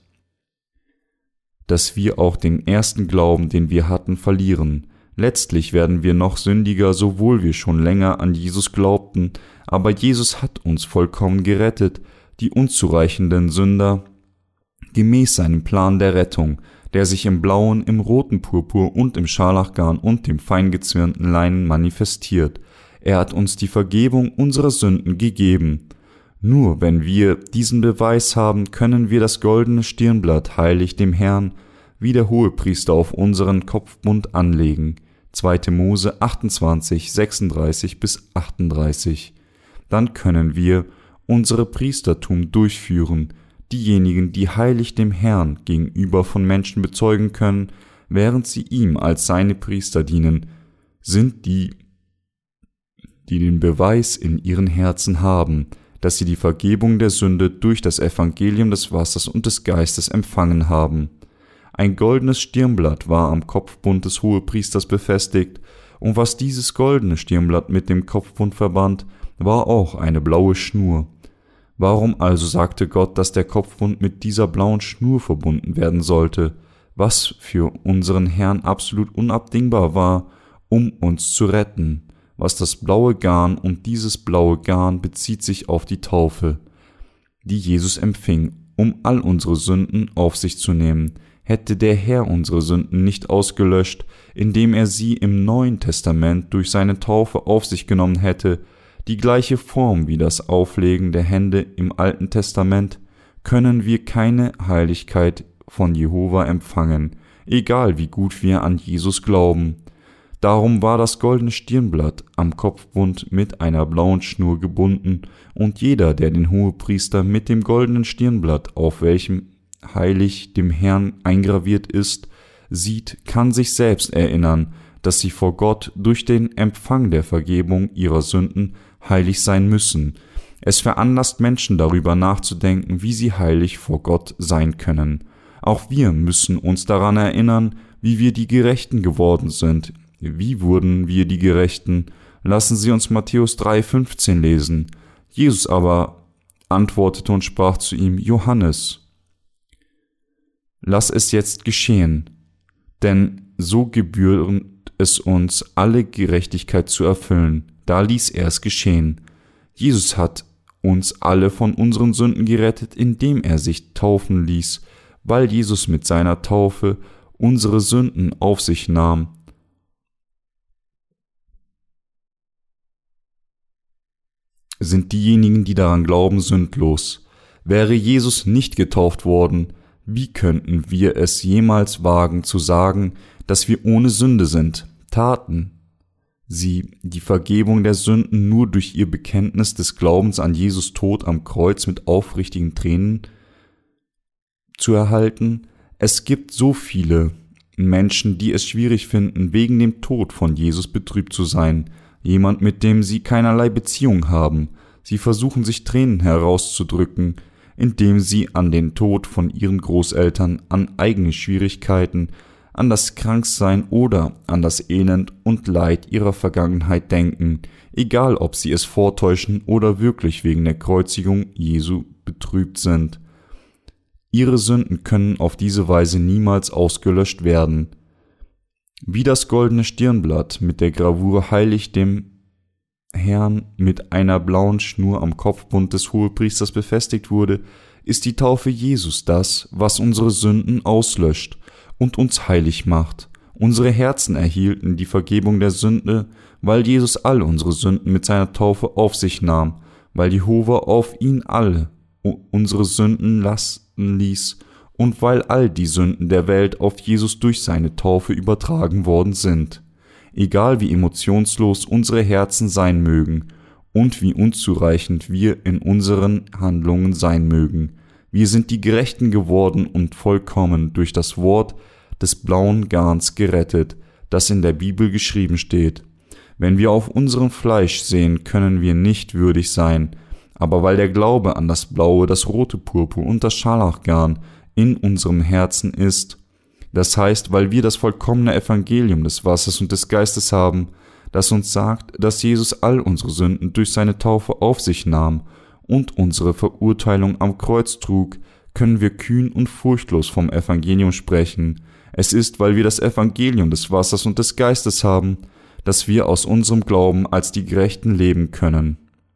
dass wir auch den ersten Glauben, den wir hatten, verlieren. Letztlich werden wir noch sündiger, sowohl wir schon länger an Jesus glaubten, aber Jesus hat uns vollkommen gerettet, die unzureichenden Sünder, gemäß seinem Plan der Rettung, der sich im blauen, im roten Purpur und im Scharlachgarn und dem feingezwirnten Leinen manifestiert. Er hat uns die Vergebung unserer Sünden gegeben. Nur wenn wir diesen Beweis haben, können wir das goldene Stirnblatt heilig dem Herrn, wie der Hohepriester auf unseren Kopfbund anlegen. 2. Mose 28, 36-38. Dann können wir unsere Priestertum durchführen, diejenigen, die heilig dem Herrn gegenüber von Menschen bezeugen können, während sie ihm als seine Priester dienen, sind die den Beweis in ihren Herzen haben, dass sie die Vergebung der Sünde durch das Evangelium des Wassers und des Geistes empfangen haben. Ein goldenes Stirnblatt war am Kopfbund des Hohepriesters befestigt, und was dieses goldene Stirnblatt mit dem Kopfbund verband, war auch eine blaue Schnur. Warum also sagte Gott, dass der Kopfbund mit dieser blauen Schnur verbunden werden sollte, was für unseren Herrn absolut unabdingbar war, um uns zu retten? Was das blaue Garn, und dieses blaue Garn bezieht sich auf die Taufe, die Jesus empfing, um all unsere Sünden auf sich zu nehmen. Hätte der Herr unsere Sünden nicht ausgelöscht, indem er sie im Neuen Testament durch seine Taufe auf sich genommen hätte, die gleiche Form wie das Auflegen der Hände im Alten Testament, können wir keine Heiligkeit von Jehova empfangen, egal wie gut wir an Jesus glauben. Darum war das goldene Stirnblatt am Kopfbund mit einer blauen Schnur gebunden, und jeder, der den Hohepriester mit dem goldenen Stirnblatt, auf welchem heilig dem Herrn eingraviert ist, sieht, kann sich selbst erinnern, dass sie vor Gott durch den Empfang der Vergebung ihrer Sünden heilig sein müssen. Es veranlasst Menschen darüber nachzudenken, wie sie heilig vor Gott sein können. Auch wir müssen uns daran erinnern, wie wir die Gerechten geworden sind. Wie wurden wir die Gerechten? Lassen Sie uns Matthäus 3,15 lesen. Jesus aber antwortete und sprach zu ihm: Johannes, lass es jetzt geschehen, denn so gebührt es uns, alle Gerechtigkeit zu erfüllen. Da ließ er es geschehen. Jesus hat uns alle von unseren Sünden gerettet, indem er sich taufen ließ, weil Jesus mit seiner Taufe unsere Sünden auf sich nahm. Sind diejenigen, die daran glauben, sündlos. Wäre Jesus nicht getauft worden, wie könnten wir es jemals wagen zu sagen, dass wir ohne Sünde sind? Taten sie die Vergebung der Sünden nur durch ihr Bekenntnis des Glaubens an Jesus Tod am Kreuz mit aufrichtigen Tränen zu erhalten? Es gibt so viele Menschen, die es schwierig finden, wegen dem Tod von Jesus betrübt zu sein, jemand, mit dem sie keinerlei Beziehung haben. Sie versuchen, sich Tränen herauszudrücken, indem sie an den Tod von ihren Großeltern, an eigene Schwierigkeiten, an das Kranksein oder an das Elend und Leid ihrer Vergangenheit denken, egal ob sie es vortäuschen oder wirklich wegen der Kreuzigung Jesu betrübt sind. Ihre Sünden können auf diese Weise niemals ausgelöscht werden. Wie das goldene Stirnblatt mit der Gravur heilig dem Herrn mit einer blauen Schnur am Kopfbund des Hohepriesters befestigt wurde, ist die Taufe Jesus das, was unsere Sünden auslöscht und uns heilig macht. Unsere Herzen erhielten die Vergebung der Sünde, weil Jesus all unsere Sünden mit seiner Taufe auf sich nahm, weil Jehova auf ihn alle unsere Sünden lasten ließ und weil all die Sünden der Welt auf Jesus durch seine Taufe übertragen worden sind. Egal wie emotionslos unsere Herzen sein mögen und wie unzureichend wir in unseren Handlungen sein mögen, wir sind die Gerechten geworden und vollkommen durch das Wort des blauen Garns gerettet, das in der Bibel geschrieben steht. Wenn wir auf unserem Fleisch sehen, können wir nicht würdig sein, aber weil der Glaube an das blaue, das rote Purpur und das Scharlachgarn in unserem Herzen ist, das heißt, weil wir das vollkommene Evangelium des Wassers und des Geistes haben, das uns sagt, dass Jesus all unsere Sünden durch seine Taufe auf sich nahm und unsere Verurteilung am Kreuz trug, können wir kühn und furchtlos vom Evangelium sprechen. Es ist, weil wir das Evangelium des Wassers und des Geistes haben, dass wir aus unserem Glauben als die Gerechten leben können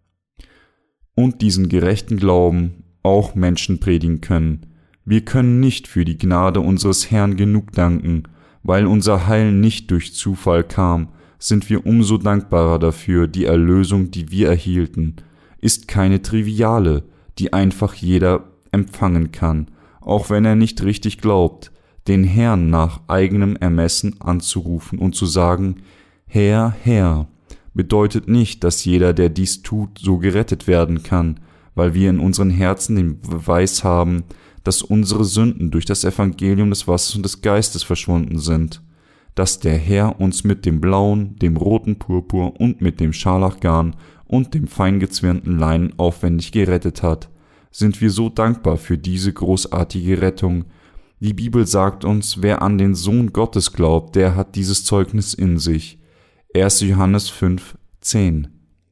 und diesen gerechten Glauben auch Menschen predigen können. Wir können nicht für die Gnade unseres Herrn genug danken, weil unser Heil nicht durch Zufall kam, sind wir umso dankbarer dafür. Die Erlösung, die wir erhielten, ist keine triviale, die einfach jeder empfangen kann, auch wenn er nicht richtig glaubt, den Herrn nach eigenem Ermessen anzurufen und zu sagen, Herr, Herr, bedeutet nicht, dass jeder, der dies tut, so gerettet werden kann, weil wir in unseren Herzen den Beweis haben, dass unsere Sünden durch das Evangelium des Wassers und des Geistes verschwunden sind, dass der Herr uns mit dem blauen, dem roten Purpur und mit dem Scharlachgarn und dem feingezwirnten Leinen aufwendig gerettet hat, sind wir so dankbar für diese großartige Rettung. Die Bibel sagt uns, wer an den Sohn Gottes glaubt, der hat dieses Zeugnis in sich. 1. Johannes 5,10.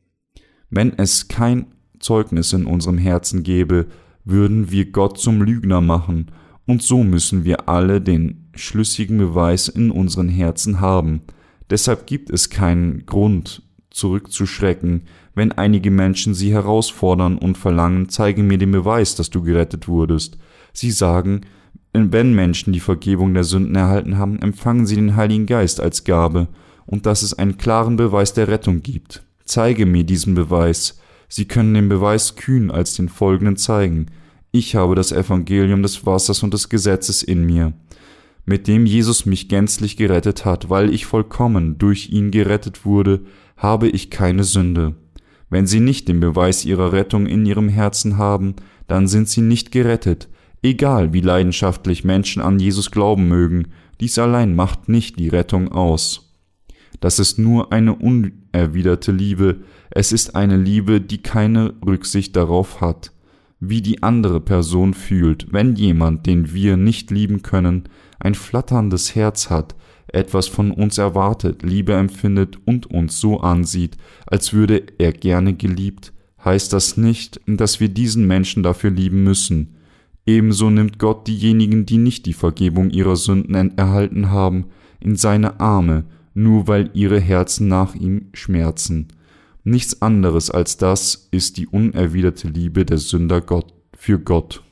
Wenn es kein Zeugnis in unserem Herzen gäbe, würden wir Gott zum Lügner machen, und so müssen wir alle den schlüssigen Beweis in unseren Herzen haben. Deshalb gibt es keinen Grund, zurückzuschrecken, wenn einige Menschen sie herausfordern und verlangen, zeige mir den Beweis, dass du gerettet wurdest. Sie sagen, wenn Menschen die Vergebung der Sünden erhalten haben, empfangen sie den Heiligen Geist als Gabe und dass es einen klaren Beweis der Rettung gibt. Zeige mir diesen Beweis. Sie können den Beweis kühn als den folgenden zeigen. Ich habe das Evangelium des Wassers und des Gesetzes in mir, mit dem Jesus mich gänzlich gerettet hat, weil ich vollkommen durch ihn gerettet wurde, habe ich keine Sünde. Wenn Sie nicht den Beweis Ihrer Rettung in Ihrem Herzen haben, dann sind Sie nicht gerettet, egal wie leidenschaftlich Menschen an Jesus glauben mögen, dies allein macht nicht die Rettung aus. Das ist nur eine unerwiderte Liebe, es ist eine Liebe, die keine Rücksicht darauf hat, wie die andere Person fühlt. Wenn jemand, den wir nicht lieben können, ein flatterndes Herz hat, etwas von uns erwartet, Liebe empfindet und uns so ansieht, als würde er gerne geliebt, heißt das nicht, dass wir diesen Menschen dafür lieben müssen. Ebenso nimmt Gott diejenigen, die nicht die Vergebung ihrer Sünden erhalten haben, in seine Arme, nur weil ihre Herzen nach ihm schmerzen. Nichts anderes als das ist die unerwiderte Liebe der Sünder für Gott.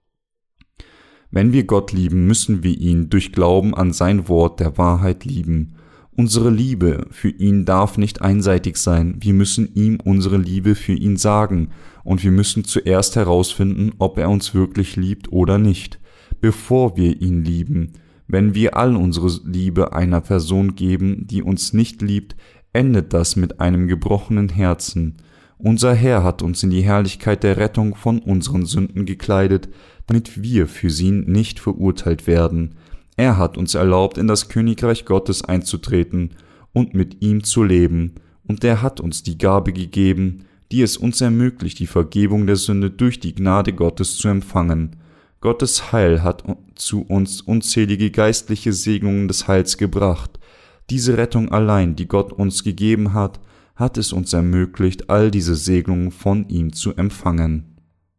Wenn wir Gott lieben, müssen wir ihn durch Glauben an sein Wort der Wahrheit lieben. Unsere Liebe für ihn darf nicht einseitig sein, wir müssen ihm unsere Liebe für ihn sagen und wir müssen zuerst herausfinden, ob er uns wirklich liebt oder nicht, bevor wir ihn lieben. Wenn wir all unsere Liebe einer Person geben, die uns nicht liebt, endet das mit einem gebrochenen Herzen. Unser Herr hat uns in die Herrlichkeit der Rettung von unseren Sünden gekleidet, damit wir für sie nicht verurteilt werden. Er hat uns erlaubt, in das Königreich Gottes einzutreten und mit ihm zu leben, und er hat uns die Gabe gegeben, die es uns ermöglicht, die Vergebung der Sünde durch die Gnade Gottes zu empfangen. Gottes Heil hat zu uns unzählige geistliche Segnungen des Heils gebracht. Diese Rettung allein, die Gott uns gegeben hat, hat es uns ermöglicht, all diese Segnungen von ihm zu empfangen.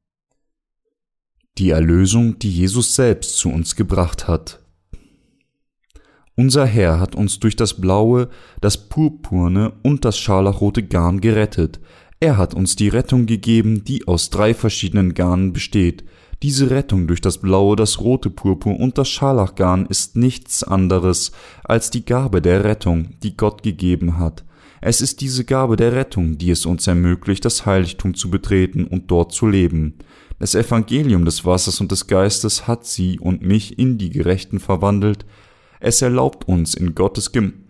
Die Erlösung, die Jesus selbst zu uns gebracht hat. Unser Herr hat uns durch das blaue, das purpurne und das scharlachrote Garn gerettet. Er hat uns die Rettung gegeben, die aus 3 verschiedenen Garnen besteht. Diese Rettung durch das blaue, das rote Purpur und das Scharlachgarn ist nichts anderes als die Gabe der Rettung, die Gott gegeben hat. Es ist diese Gabe der Rettung, die es uns ermöglicht, das Heiligtum zu betreten und dort zu leben. Das Evangelium des Wassers und des Geistes hat sie und mich in die Gerechten verwandelt. Es erlaubt uns, in Gottes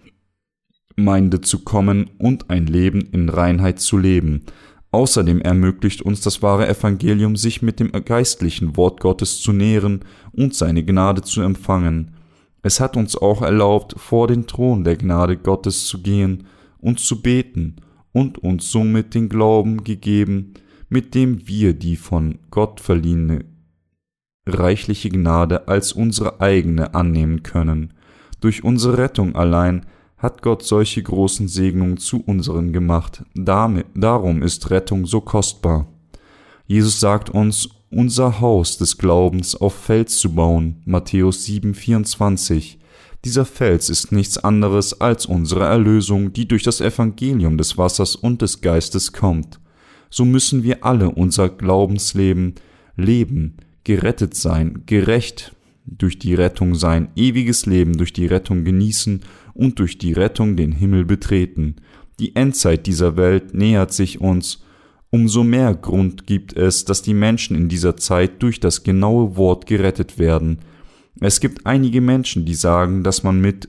Gemeinde zu kommen und ein Leben in Reinheit zu leben. Außerdem ermöglicht uns das wahre Evangelium, sich mit dem geistlichen Wort Gottes zu nähren und seine Gnade zu empfangen. Es hat uns auch erlaubt, vor den Thron der Gnade Gottes zu gehen und zu beten und uns somit den Glauben gegeben, mit dem wir die von Gott verliehene reichliche Gnade als unsere eigene annehmen können. Durch unsere Rettung allein hat Gott solche großen Segnungen zu unseren gemacht. Darum ist Rettung so kostbar. Jesus sagt uns, unser Haus des Glaubens auf Fels zu bauen, Matthäus 7,24. Dieser Fels ist nichts anderes als unsere Erlösung, die durch das Evangelium des Wassers und des Geistes kommt. So müssen wir alle unser Glaubensleben leben, gerettet sein, gerecht durch die Rettung sein, ewiges Leben durch die Rettung genießen und durch die Rettung den Himmel betreten. Die Endzeit dieser Welt nähert sich uns. Umso mehr Grund gibt es, dass die Menschen in dieser Zeit durch das genaue Wort gerettet werden. Es gibt einige Menschen, die sagen, dass man mit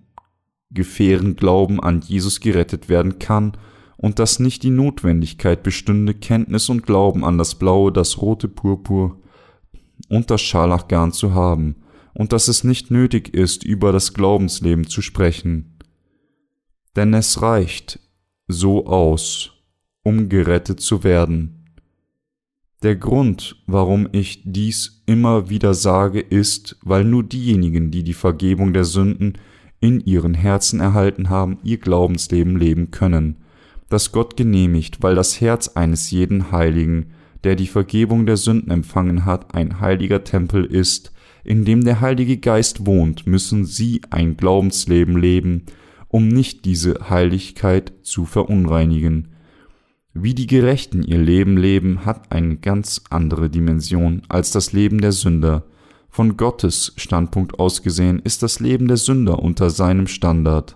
ungefähren Glauben an Jesus gerettet werden kann und dass nicht die Notwendigkeit bestünde, Kenntnis und Glauben an das blaue, das rote Purpur und das Scharlachgarn zu haben und dass es nicht nötig ist, über das Glaubensleben zu sprechen. Denn es reicht so aus, um gerettet zu werden. Der Grund, warum ich dies immer wieder sage, ist, weil nur diejenigen, die die Vergebung der Sünden in ihren Herzen erhalten haben, ihr Glaubensleben leben können, das Gott genehmigt, weil das Herz eines jeden Heiligen, der die Vergebung der Sünden empfangen hat, ein heiliger Tempel ist, in dem der Heilige Geist wohnt, müssen sie ein Glaubensleben leben, um nicht diese Heiligkeit zu verunreinigen. Wie die Gerechten ihr Leben leben, hat eine ganz andere Dimension als das Leben der Sünder. Von Gottes Standpunkt aus gesehen ist das Leben der Sünder unter seinem Standard.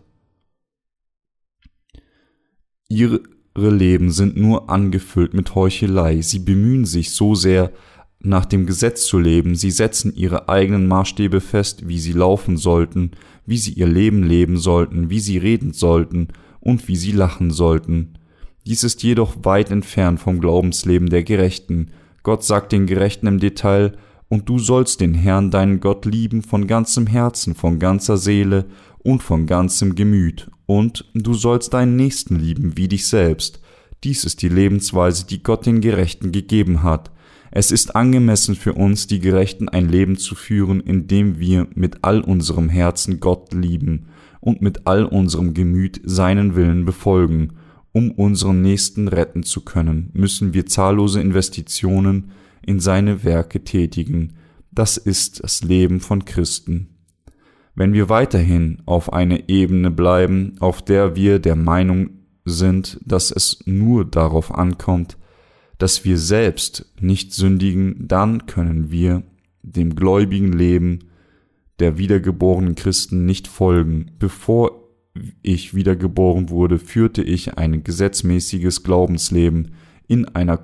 Ihre Leben sind nur angefüllt mit Heuchelei. Sie bemühen sich so sehr, nach dem Gesetz zu leben. Sie setzen ihre eigenen Maßstäbe fest, wie sie laufen sollten, wie sie ihr Leben leben sollten, wie sie reden sollten und wie sie lachen sollten. Dies ist jedoch weit entfernt vom Glaubensleben der Gerechten. Gott sagt den Gerechten im Detail, und du sollst den Herrn, deinen Gott, lieben von ganzem Herzen, von ganzer Seele und von ganzem Gemüt, und du sollst deinen Nächsten lieben wie dich selbst. Dies ist die Lebensweise, die Gott den Gerechten gegeben hat. Es ist angemessen für uns, die Gerechten, ein Leben zu führen, in dem wir mit all unserem Herzen Gott lieben und mit all unserem Gemüt seinen Willen befolgen. Um unseren Nächsten retten zu können, müssen wir zahllose Investitionen in seine Werke tätigen. Das ist das Leben von Christen. Wenn wir weiterhin auf eine Ebene bleiben, auf der wir der Meinung sind, dass es nur darauf ankommt, dass wir selbst nicht sündigen, dann können wir dem gläubigen Leben der wiedergeborenen Christen nicht folgen. Bevor ich wiedergeboren wurde, führte ich ein gesetzmäßiges Glaubensleben in einer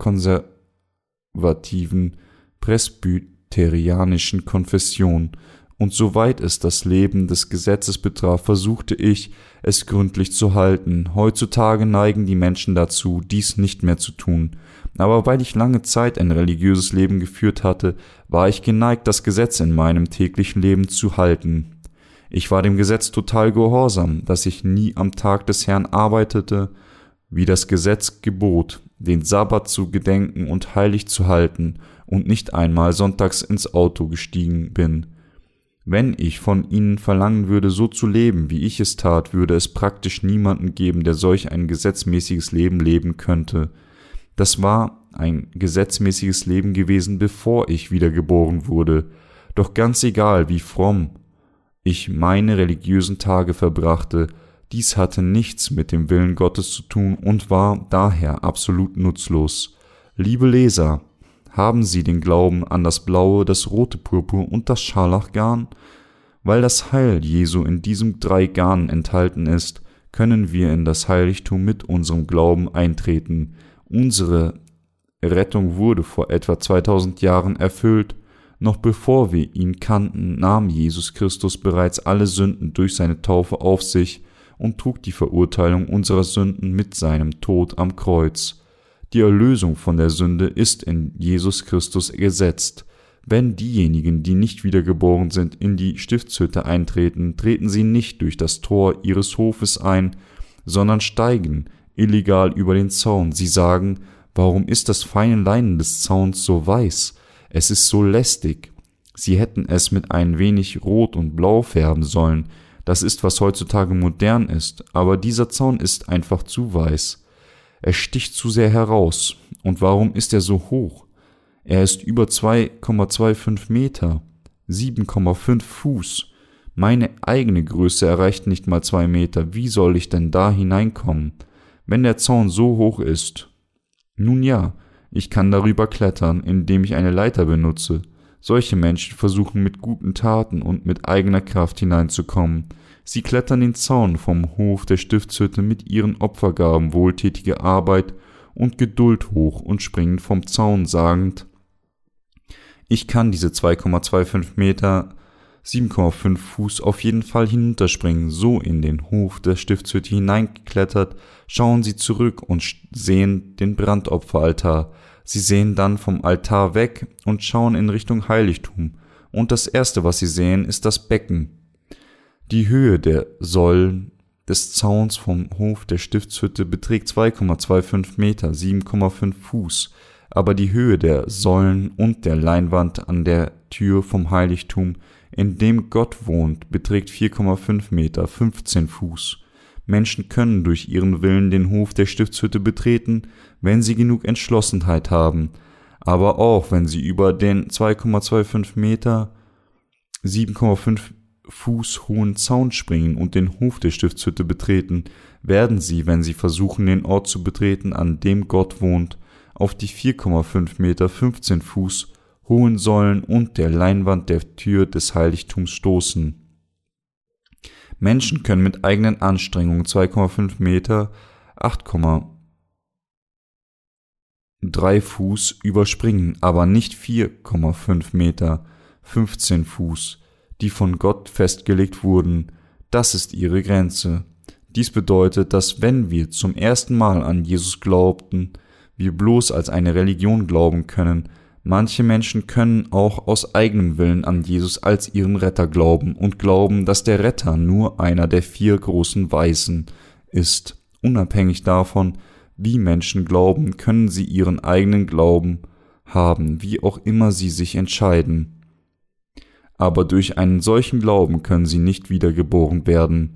konservativen presbyterianischen Konfession, und soweit es das Leben des Gesetzes betraf, versuchte ich, es gründlich zu halten. Heutzutage neigen die Menschen dazu, dies nicht mehr zu tun. Aber weil ich lange Zeit ein religiöses Leben geführt hatte, war ich geneigt, das Gesetz in meinem täglichen Leben zu halten. Ich war dem Gesetz total gehorsam, dass ich nie am Tag des Herrn arbeitete, wie das Gesetz gebot, den Sabbat zu gedenken und heilig zu halten und nicht einmal sonntags ins Auto gestiegen bin. Wenn ich von ihnen verlangen würde, so zu leben, wie ich es tat, würde es praktisch niemanden geben, der solch ein gesetzmäßiges Leben leben könnte. Das war ein gesetzmäßiges Leben gewesen, bevor ich wiedergeboren wurde. Doch ganz egal, wie fromm ich meine religiösen Tage verbrachte, dies hatte nichts mit dem Willen Gottes zu tun und war daher absolut nutzlos. Liebe Leser, haben Sie den Glauben an das blaue, das rote Purpur und das Scharlachgarn? Weil das Heil Jesu in diesen 3 Garnen enthalten ist, können wir in das Heiligtum mit unserem Glauben eintreten. Unsere Rettung wurde vor etwa 2000 Jahren erfüllt. Noch bevor wir ihn kannten, nahm Jesus Christus bereits alle Sünden durch seine Taufe auf sich und trug die Verurteilung unserer Sünden mit seinem Tod am Kreuz. Die Erlösung von der Sünde ist in Jesus Christus gesetzt. Wenn diejenigen, die nicht wiedergeboren sind, in die Stiftshütte eintreten, treten sie nicht durch das Tor ihres Hofes ein, sondern steigen illegal über den Zaun. Sie sagen: Warum ist das feine Leinen des Zauns so weiß? Es ist so lästig. Sie hätten es mit ein wenig Rot und Blau färben sollen. Das ist, was heutzutage modern ist, aber dieser Zaun ist einfach zu weiß. Er sticht zu sehr heraus. Und warum ist er so hoch? Er ist über 2,25 Meter, 7,5 Fuß. Meine eigene Größe erreicht nicht mal 2 Meter. Wie soll ich denn da hineinkommen, wenn der Zaun so hoch ist? Nun ja, ich kann darüber klettern, indem ich eine Leiter benutze. Solche Menschen versuchen mit guten Taten und mit eigener Kraft hineinzukommen. Sie klettern den Zaun vom Hof der Stiftshütte mit ihren Opfergaben wohltätige Arbeit und Geduld hoch und springen vom Zaun, sagend: Ich kann diese 2,25 Meter, 7,5 Fuß auf jeden Fall hinunterspringen. So in den Hof der Stiftshütte hineingeklettert, schauen sie zurück und sehen den Brandopferaltar. Sie sehen dann vom Altar weg und schauen in Richtung Heiligtum. Und das Erste, was sie sehen, ist das Becken. Die Höhe der Säulen des Zauns vom Hof der Stiftshütte beträgt 2,25 Meter, 7,5 Fuß. Aber die Höhe der Säulen und der Leinwand an der Tür vom Heiligtum, in dem Gott wohnt, beträgt 4,5 Meter, 15 Fuß. Menschen können durch ihren Willen den Hof der Stiftshütte betreten, wenn sie genug Entschlossenheit haben, aber auch wenn sie über den 2,25 Meter, 7,5 Fuß hohen Zaun springen und den Hof der Stiftshütte betreten, werden sie, wenn sie versuchen, den Ort zu betreten, an dem Gott wohnt, auf die 4,5 Meter, 15 Fuß hohen Säulen und der Leinwand der Tür des Heiligtums stoßen. Menschen können mit eigenen Anstrengungen 2,5 Meter, 8,3 Fuß überspringen, aber nicht 4,5 Meter, 15 Fuß, die von Gott festgelegt wurden. Das ist ihre Grenze. Dies bedeutet, dass wenn wir zum ersten Mal an Jesus glaubten, wir bloß als eine Religion glauben können. Manche Menschen können auch aus eigenem Willen an Jesus als ihren Retter glauben und glauben, dass der Retter nur einer der 4 großen Weisen ist. Unabhängig davon, wie Menschen glauben, können sie ihren eigenen Glauben haben, wie auch immer sie sich entscheiden. Aber durch einen solchen Glauben können sie nicht wiedergeboren werden.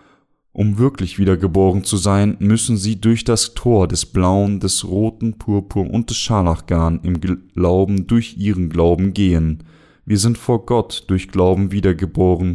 Um wirklich wiedergeboren zu sein, müssen sie durch das Tor des Blauen, des Roten, Purpur und des Scharlachgarn im Glauben durch ihren Glauben gehen. Wir sind vor Gott durch Glauben wiedergeboren,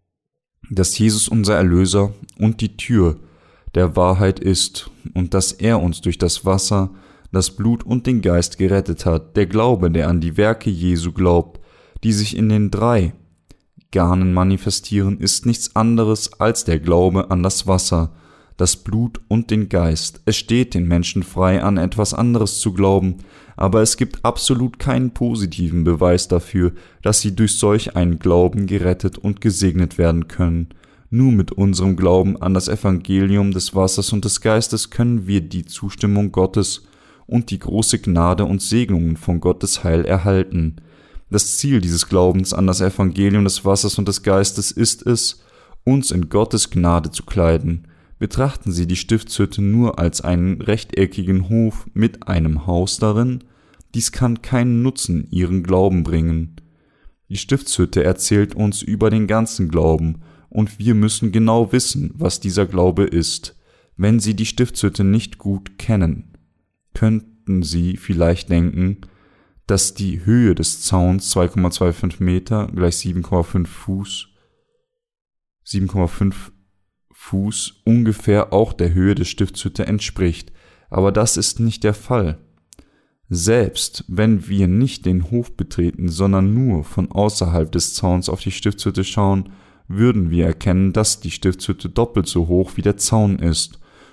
dass Jesus unser Erlöser und die Tür der Wahrheit ist und dass er uns durch das Wasser, das Blut und den Geist gerettet hat. Der Glaube, der an die Werke Jesu glaubt, die sich in den 3 Garnen manifestieren, ist nichts anderes als der Glaube an das Wasser, das Blut und den Geist. Es steht den Menschen frei, an etwas anderes zu glauben, aber es gibt absolut keinen positiven Beweis dafür, dass sie durch solch einen Glauben gerettet und gesegnet werden können. Nur mit unserem Glauben an das Evangelium des Wassers und des Geistes können wir die Zustimmung Gottes und die große Gnade und Segnungen von Gottes Heil erhalten. Das Ziel dieses Glaubens an das Evangelium des Wassers und des Geistes ist es, uns in Gottes Gnade zu kleiden. Betrachten Sie die Stiftshütte nur als einen rechteckigen Hof mit einem Haus darin. Dies kann keinen Nutzen Ihren Glauben bringen. Die Stiftshütte erzählt uns über den ganzen Glauben, und wir müssen genau wissen, was dieser Glaube ist. Wenn Sie die Stiftshütte nicht gut kennen, könnten Sie vielleicht denken, dass die Höhe des Zauns 2,25 Meter gleich 7,5 Fuß ungefähr auch der Höhe der Stiftshütte entspricht, aber das ist nicht der Fall. Selbst wenn wir nicht den Hof betreten, sondern nur von außerhalb des Zauns auf die Stiftshütte schauen, würden wir erkennen, dass die Stiftshütte doppelt so hoch wie der Zaun ist,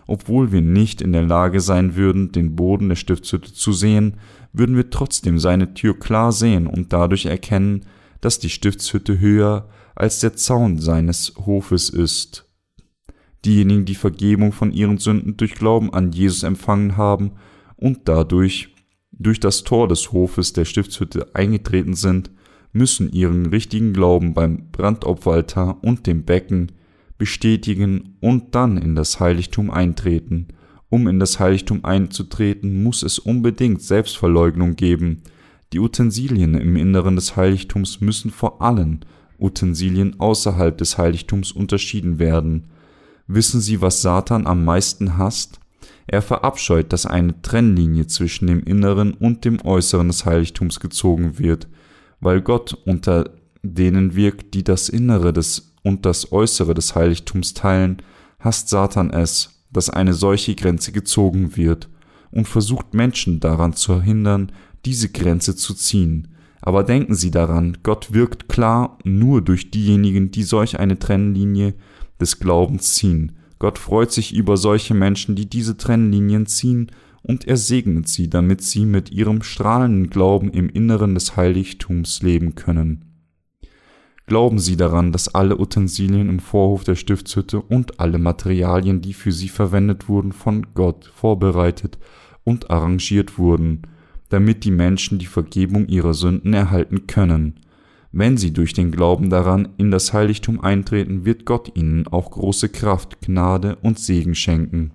Obwohl wir nicht in der Lage sein würden, den Boden der Stiftshütte zu sehen, würden wir trotzdem seine Tür klar sehen und dadurch erkennen, dass die Stiftshütte höher als der Zaun seines Hofes ist. Diejenigen, die Vergebung von ihren Sünden durch Glauben an Jesus empfangen haben und dadurch durch das Tor des Hofes der Stiftshütte eingetreten sind, müssen ihren richtigen Glauben beim Brandopferaltar und dem Becken bestätigen und dann in das Heiligtum eintreten. Um in das Heiligtum einzutreten, muss es unbedingt Selbstverleugnung geben. Die Utensilien im Inneren des Heiligtums müssen vor allen Utensilien außerhalb des Heiligtums unterschieden werden. Wissen Sie, was Satan am meisten hasst? Er verabscheut, dass eine Trennlinie zwischen dem Inneren und dem Äußeren des Heiligtums gezogen wird. Weil Gott unter denen wirkt, die das Innere und das Äußere des Heiligtums teilen, hasst Satan es, dass eine solche Grenze gezogen wird und versucht Menschen daran zu hindern, diese Grenze zu ziehen. Aber denken Sie daran, Gott wirkt klar nur durch diejenigen, die solch eine Trennlinie des Glaubens ziehen. Gott freut sich über solche Menschen, die diese Trennlinien ziehen, und er segnet sie, damit sie mit ihrem strahlenden Glauben im Inneren des Heiligtums leben können. Glauben Sie daran, dass alle Utensilien im Vorhof der Stiftshütte und alle Materialien, die für sie verwendet wurden, von Gott vorbereitet und arrangiert wurden, damit die Menschen die Vergebung ihrer Sünden erhalten können. Wenn sie durch den Glauben daran in das Heiligtum eintreten, wird Gott ihnen auch große Kraft, Gnade und Segen schenken.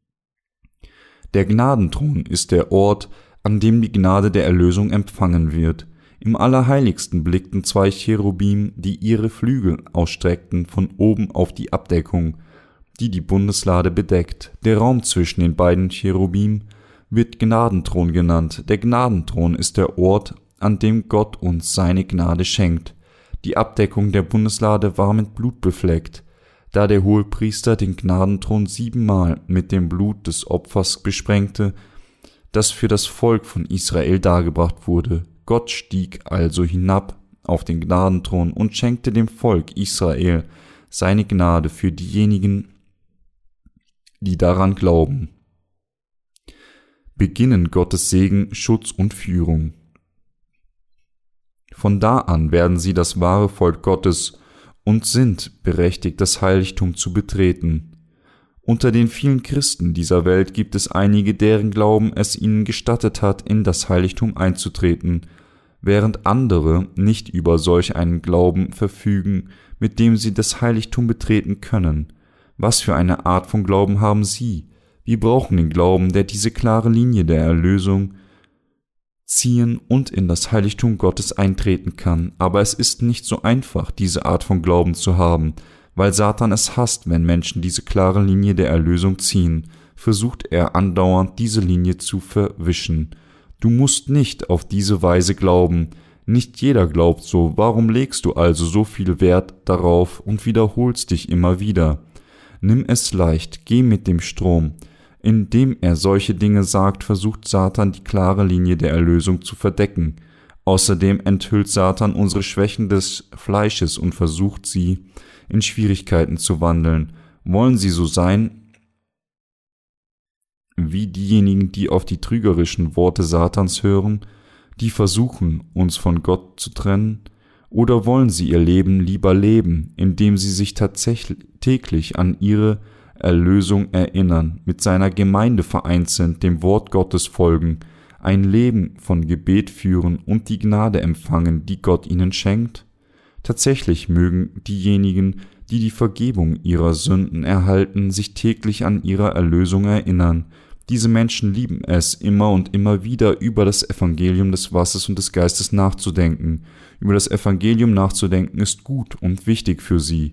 Der Gnadenthron ist der Ort, an dem die Gnade der Erlösung empfangen wird. Im Allerheiligsten blickten 2 Cherubim, die ihre Flügel ausstreckten, von oben auf die Abdeckung, die die Bundeslade bedeckt. Der Raum zwischen den beiden Cherubim wird Gnadenthron genannt. Der Gnadenthron ist der Ort, an dem Gott uns seine Gnade schenkt. Die Abdeckung der Bundeslade war mit Blut befleckt, da der Hohepriester den Gnadenthron 7-mal mit dem Blut des Opfers besprengte, das für das Volk von Israel dargebracht wurde. Gott stieg also hinab auf den Gnadenthron und schenkte dem Volk Israel seine Gnade für diejenigen, die daran glauben. Beginnen Gottes Segen, Schutz und Führung. Von da an werden sie das wahre Volk Gottes und sind berechtigt, das Heiligtum zu betreten. Unter den vielen Christen dieser Welt gibt es einige, deren Glauben es ihnen gestattet hat, in das Heiligtum einzutreten, während andere nicht über solch einen Glauben verfügen, mit dem sie das Heiligtum betreten können. Was für eine Art von Glauben haben Sie? Wir brauchen den Glauben, der diese klare Linie der Erlösung ziehen und in das Heiligtum Gottes eintreten kann. Aber es ist nicht so einfach, diese Art von Glauben zu haben, weil Satan es hasst, wenn Menschen diese klare Linie der Erlösung ziehen, versucht er andauernd, diese Linie zu verwischen. Du musst nicht auf diese Weise glauben. Nicht jeder glaubt so. Warum legst du also so viel Wert darauf und wiederholst dich immer wieder? Nimm es leicht, geh mit dem Strom. Indem er solche Dinge sagt, versucht Satan, die klare Linie der Erlösung zu verdecken. Außerdem enthüllt Satan unsere Schwächen des Fleisches und versucht sie in Schwierigkeiten zu wandeln. Wollen sie so sein wie diejenigen, die auf die trügerischen Worte Satans hören, die versuchen, uns von Gott zu trennen? Oder wollen sie ihr Leben lieber leben, indem sie sich tatsächlich täglich an ihre Erlösung erinnern, mit seiner Gemeinde vereint sind, dem Wort Gottes folgen, ein Leben von Gebet führen und die Gnade empfangen, die Gott ihnen schenkt? Tatsächlich mögen diejenigen, die die Vergebung ihrer Sünden erhalten, sich täglich an ihre Erlösung erinnern. Diese Menschen lieben es, immer und immer wieder über das Evangelium des Wassers und des Geistes nachzudenken. Über das Evangelium nachzudenken ist gut und wichtig für sie.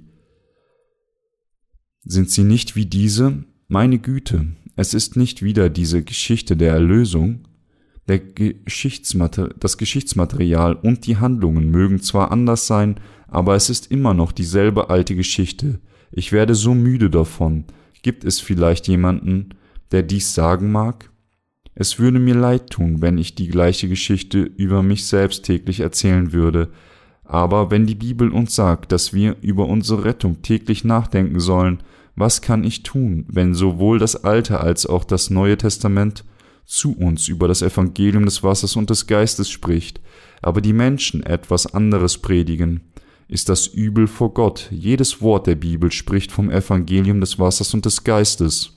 Sind sie nicht wie diese? Meine Güte, es ist nicht wieder diese Geschichte der Erlösung. Das Geschichtsmaterial und die Handlungen mögen zwar anders sein, aber es ist immer noch dieselbe alte Geschichte. Ich werde so müde davon. Gibt es vielleicht jemanden, der dies sagen mag? Es würde mir leid tun, wenn ich die gleiche Geschichte über mich selbst täglich erzählen würde. Aber wenn die Bibel uns sagt, dass wir über unsere Rettung täglich nachdenken sollen, Was kann ich tun, wenn sowohl das Alte als auch das Neue Testament zu uns über das Evangelium des Wassers und des Geistes spricht, aber die Menschen etwas anderes predigen? Ist das übel vor Gott? Jedes Wort der Bibel spricht vom Evangelium des Wassers und des Geistes.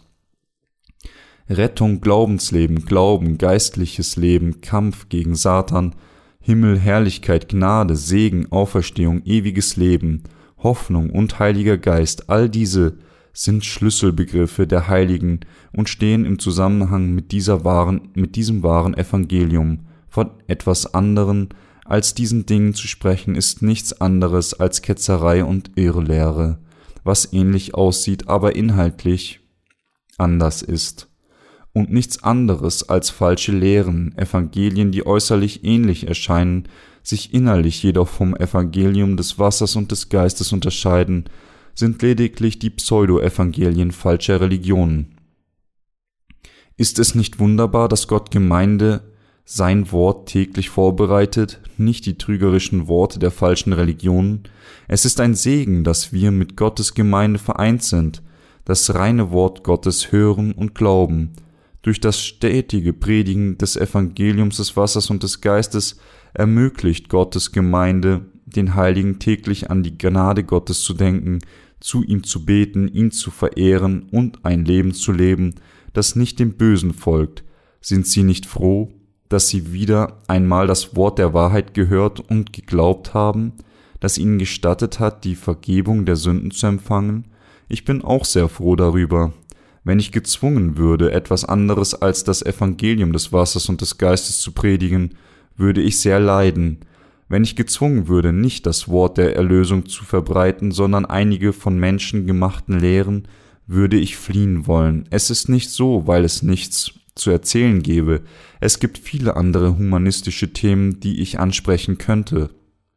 Rettung, Glaubensleben, Glauben, geistliches Leben, Kampf gegen Satan, Himmel, Herrlichkeit, Gnade, Segen, Auferstehung, ewiges Leben, Hoffnung und Heiliger Geist, all diese sind Schlüsselbegriffe der Heiligen und stehen im Zusammenhang mit diesem wahren Evangelium. Von etwas anderem als diesen Dingen zu sprechen, ist nichts anderes als Ketzerei und Irrlehre, was ähnlich aussieht, aber inhaltlich anders ist. Und nichts anderes als falsche Lehren, Evangelien, die äußerlich ähnlich erscheinen, sich innerlich jedoch vom Evangelium des Wassers und des Geistes unterscheiden, sind lediglich die Pseudo-Evangelien falscher Religionen. Ist es nicht wunderbar, dass Gott Gemeinde sein Wort täglich vorbereitet, nicht die trügerischen Worte der falschen Religionen? Es ist ein Segen, dass wir mit Gottes Gemeinde vereint sind, das reine Wort Gottes hören und glauben. Durch das stetige Predigen des Evangeliums des Wassers und des Geistes ermöglicht Gottes Gemeinde, den Heiligen täglich an die Gnade Gottes zu denken, zu ihm zu beten, ihn zu verehren und ein Leben zu leben, das nicht dem Bösen folgt. Sind sie nicht froh, dass sie wieder einmal das Wort der Wahrheit gehört und geglaubt haben, das ihnen gestattet hat, die Vergebung der Sünden zu empfangen? Ich bin auch sehr froh darüber. Wenn ich gezwungen würde, etwas anderes als das Evangelium des Wassers und des Geistes zu predigen, würde ich sehr leiden. Wenn ich gezwungen würde, nicht das Wort der Erlösung zu verbreiten, sondern einige von Menschen gemachten Lehren, würde ich fliehen wollen. Es ist nicht so, weil es nichts zu erzählen gäbe. Es gibt viele andere humanistische Themen, die ich ansprechen könnte.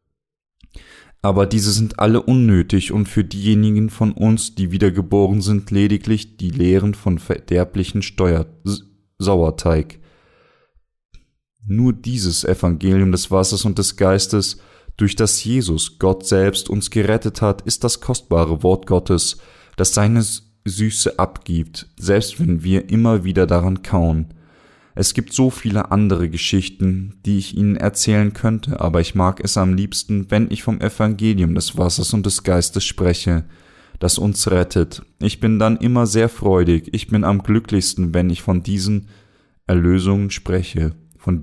Aber diese sind alle unnötig und für diejenigen von uns, die wiedergeboren sind, lediglich die Lehren von verderblichen Sauerteig. Nur dieses Evangelium des Wassers und des Geistes, durch das Jesus, Gott selbst, uns gerettet hat, ist das kostbare Wort Gottes, das seine Süße abgibt, selbst wenn wir immer wieder daran kauen. Es gibt so viele andere Geschichten, die ich Ihnen erzählen könnte, aber ich mag es am liebsten, wenn ich vom Evangelium des Wassers und des Geistes spreche, das uns rettet. Ich bin dann immer sehr freudig, ich bin am glücklichsten, wenn ich von dieser Erlösung spreche,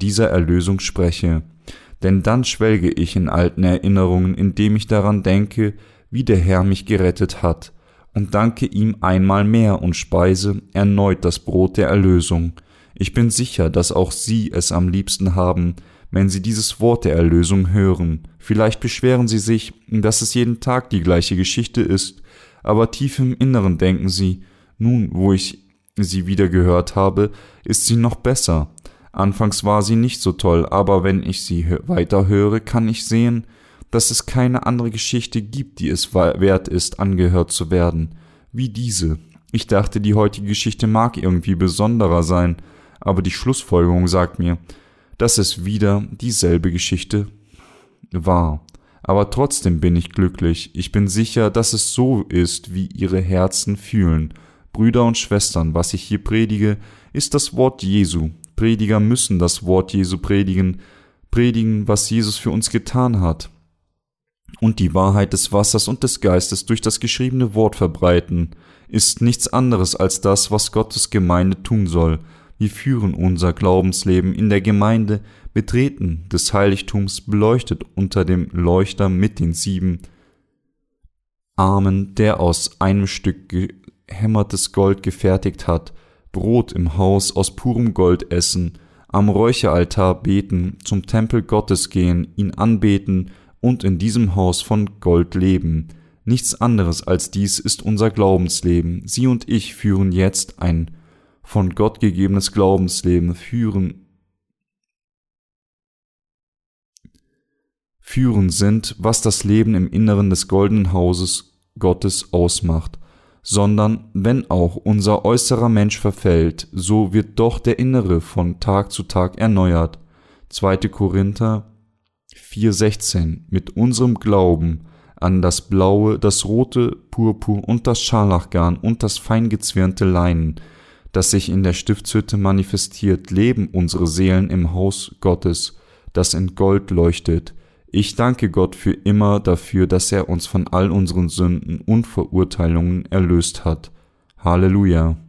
denn dann schwelge ich in alten Erinnerungen, indem ich daran denke, wie der Herr mich gerettet hat, und danke ihm einmal mehr und speise erneut das Brot der Erlösung. Ich bin sicher, dass auch Sie es am liebsten haben, wenn Sie dieses Wort der Erlösung hören. Vielleicht beschweren Sie sich, dass es jeden Tag die gleiche Geschichte ist, aber tief im Inneren denken Sie, nun, wo ich sie wieder gehört habe, ist sie noch besser. Anfangs war sie nicht so toll, aber wenn ich sie weiter höre, kann ich sehen, dass es keine andere Geschichte gibt, die es wert ist, angehört zu werden, wie diese. Ich dachte, die heutige Geschichte mag irgendwie besonderer sein, aber die Schlussfolgerung sagt mir, dass es wieder dieselbe Geschichte war. Aber trotzdem bin ich glücklich. Ich bin sicher, dass es so ist, wie Ihre Herzen fühlen. Brüder und Schwestern, was ich hier predige, ist das Wort Jesu. Prediger müssen das Wort Jesu predigen, was Jesus für uns getan hat. Und die Wahrheit des Wassers und des Geistes durch das geschriebene Wort verbreiten, ist nichts anderes als das, was Gottes Gemeinde tun soll. Wir führen unser Glaubensleben in der Gemeinde, betreten des Heiligtums, beleuchtet unter dem Leuchter mit den 7 Armen, der aus einem Stück gehämmertes Gold gefertigt hat, Brot im Haus aus purem Gold essen, am Räucheraltar beten, zum Tempel Gottes gehen, ihn anbeten und in diesem Haus von Gold leben. Nichts anderes als dies ist unser Glaubensleben. Sie und ich führen jetzt ein von Gott gegebenes Glaubensleben, führen sind, was das Leben im Inneren des goldenen Hauses Gottes ausmacht, sondern wenn auch unser äußerer Mensch verfällt, so wird doch der Innere von Tag zu Tag erneuert. 2. Korinther 4,16. Mit unserem Glauben an das blaue, das rote Purpur und das Scharlachgarn und das feingezwirnte Leinen, das sich in der Stiftshütte manifestiert, leben unsere Seelen im Haus Gottes, das in Gold leuchtet. Ich danke Gott für immer dafür, dass er uns von all unseren Sünden und Verurteilungen erlöst hat. Halleluja!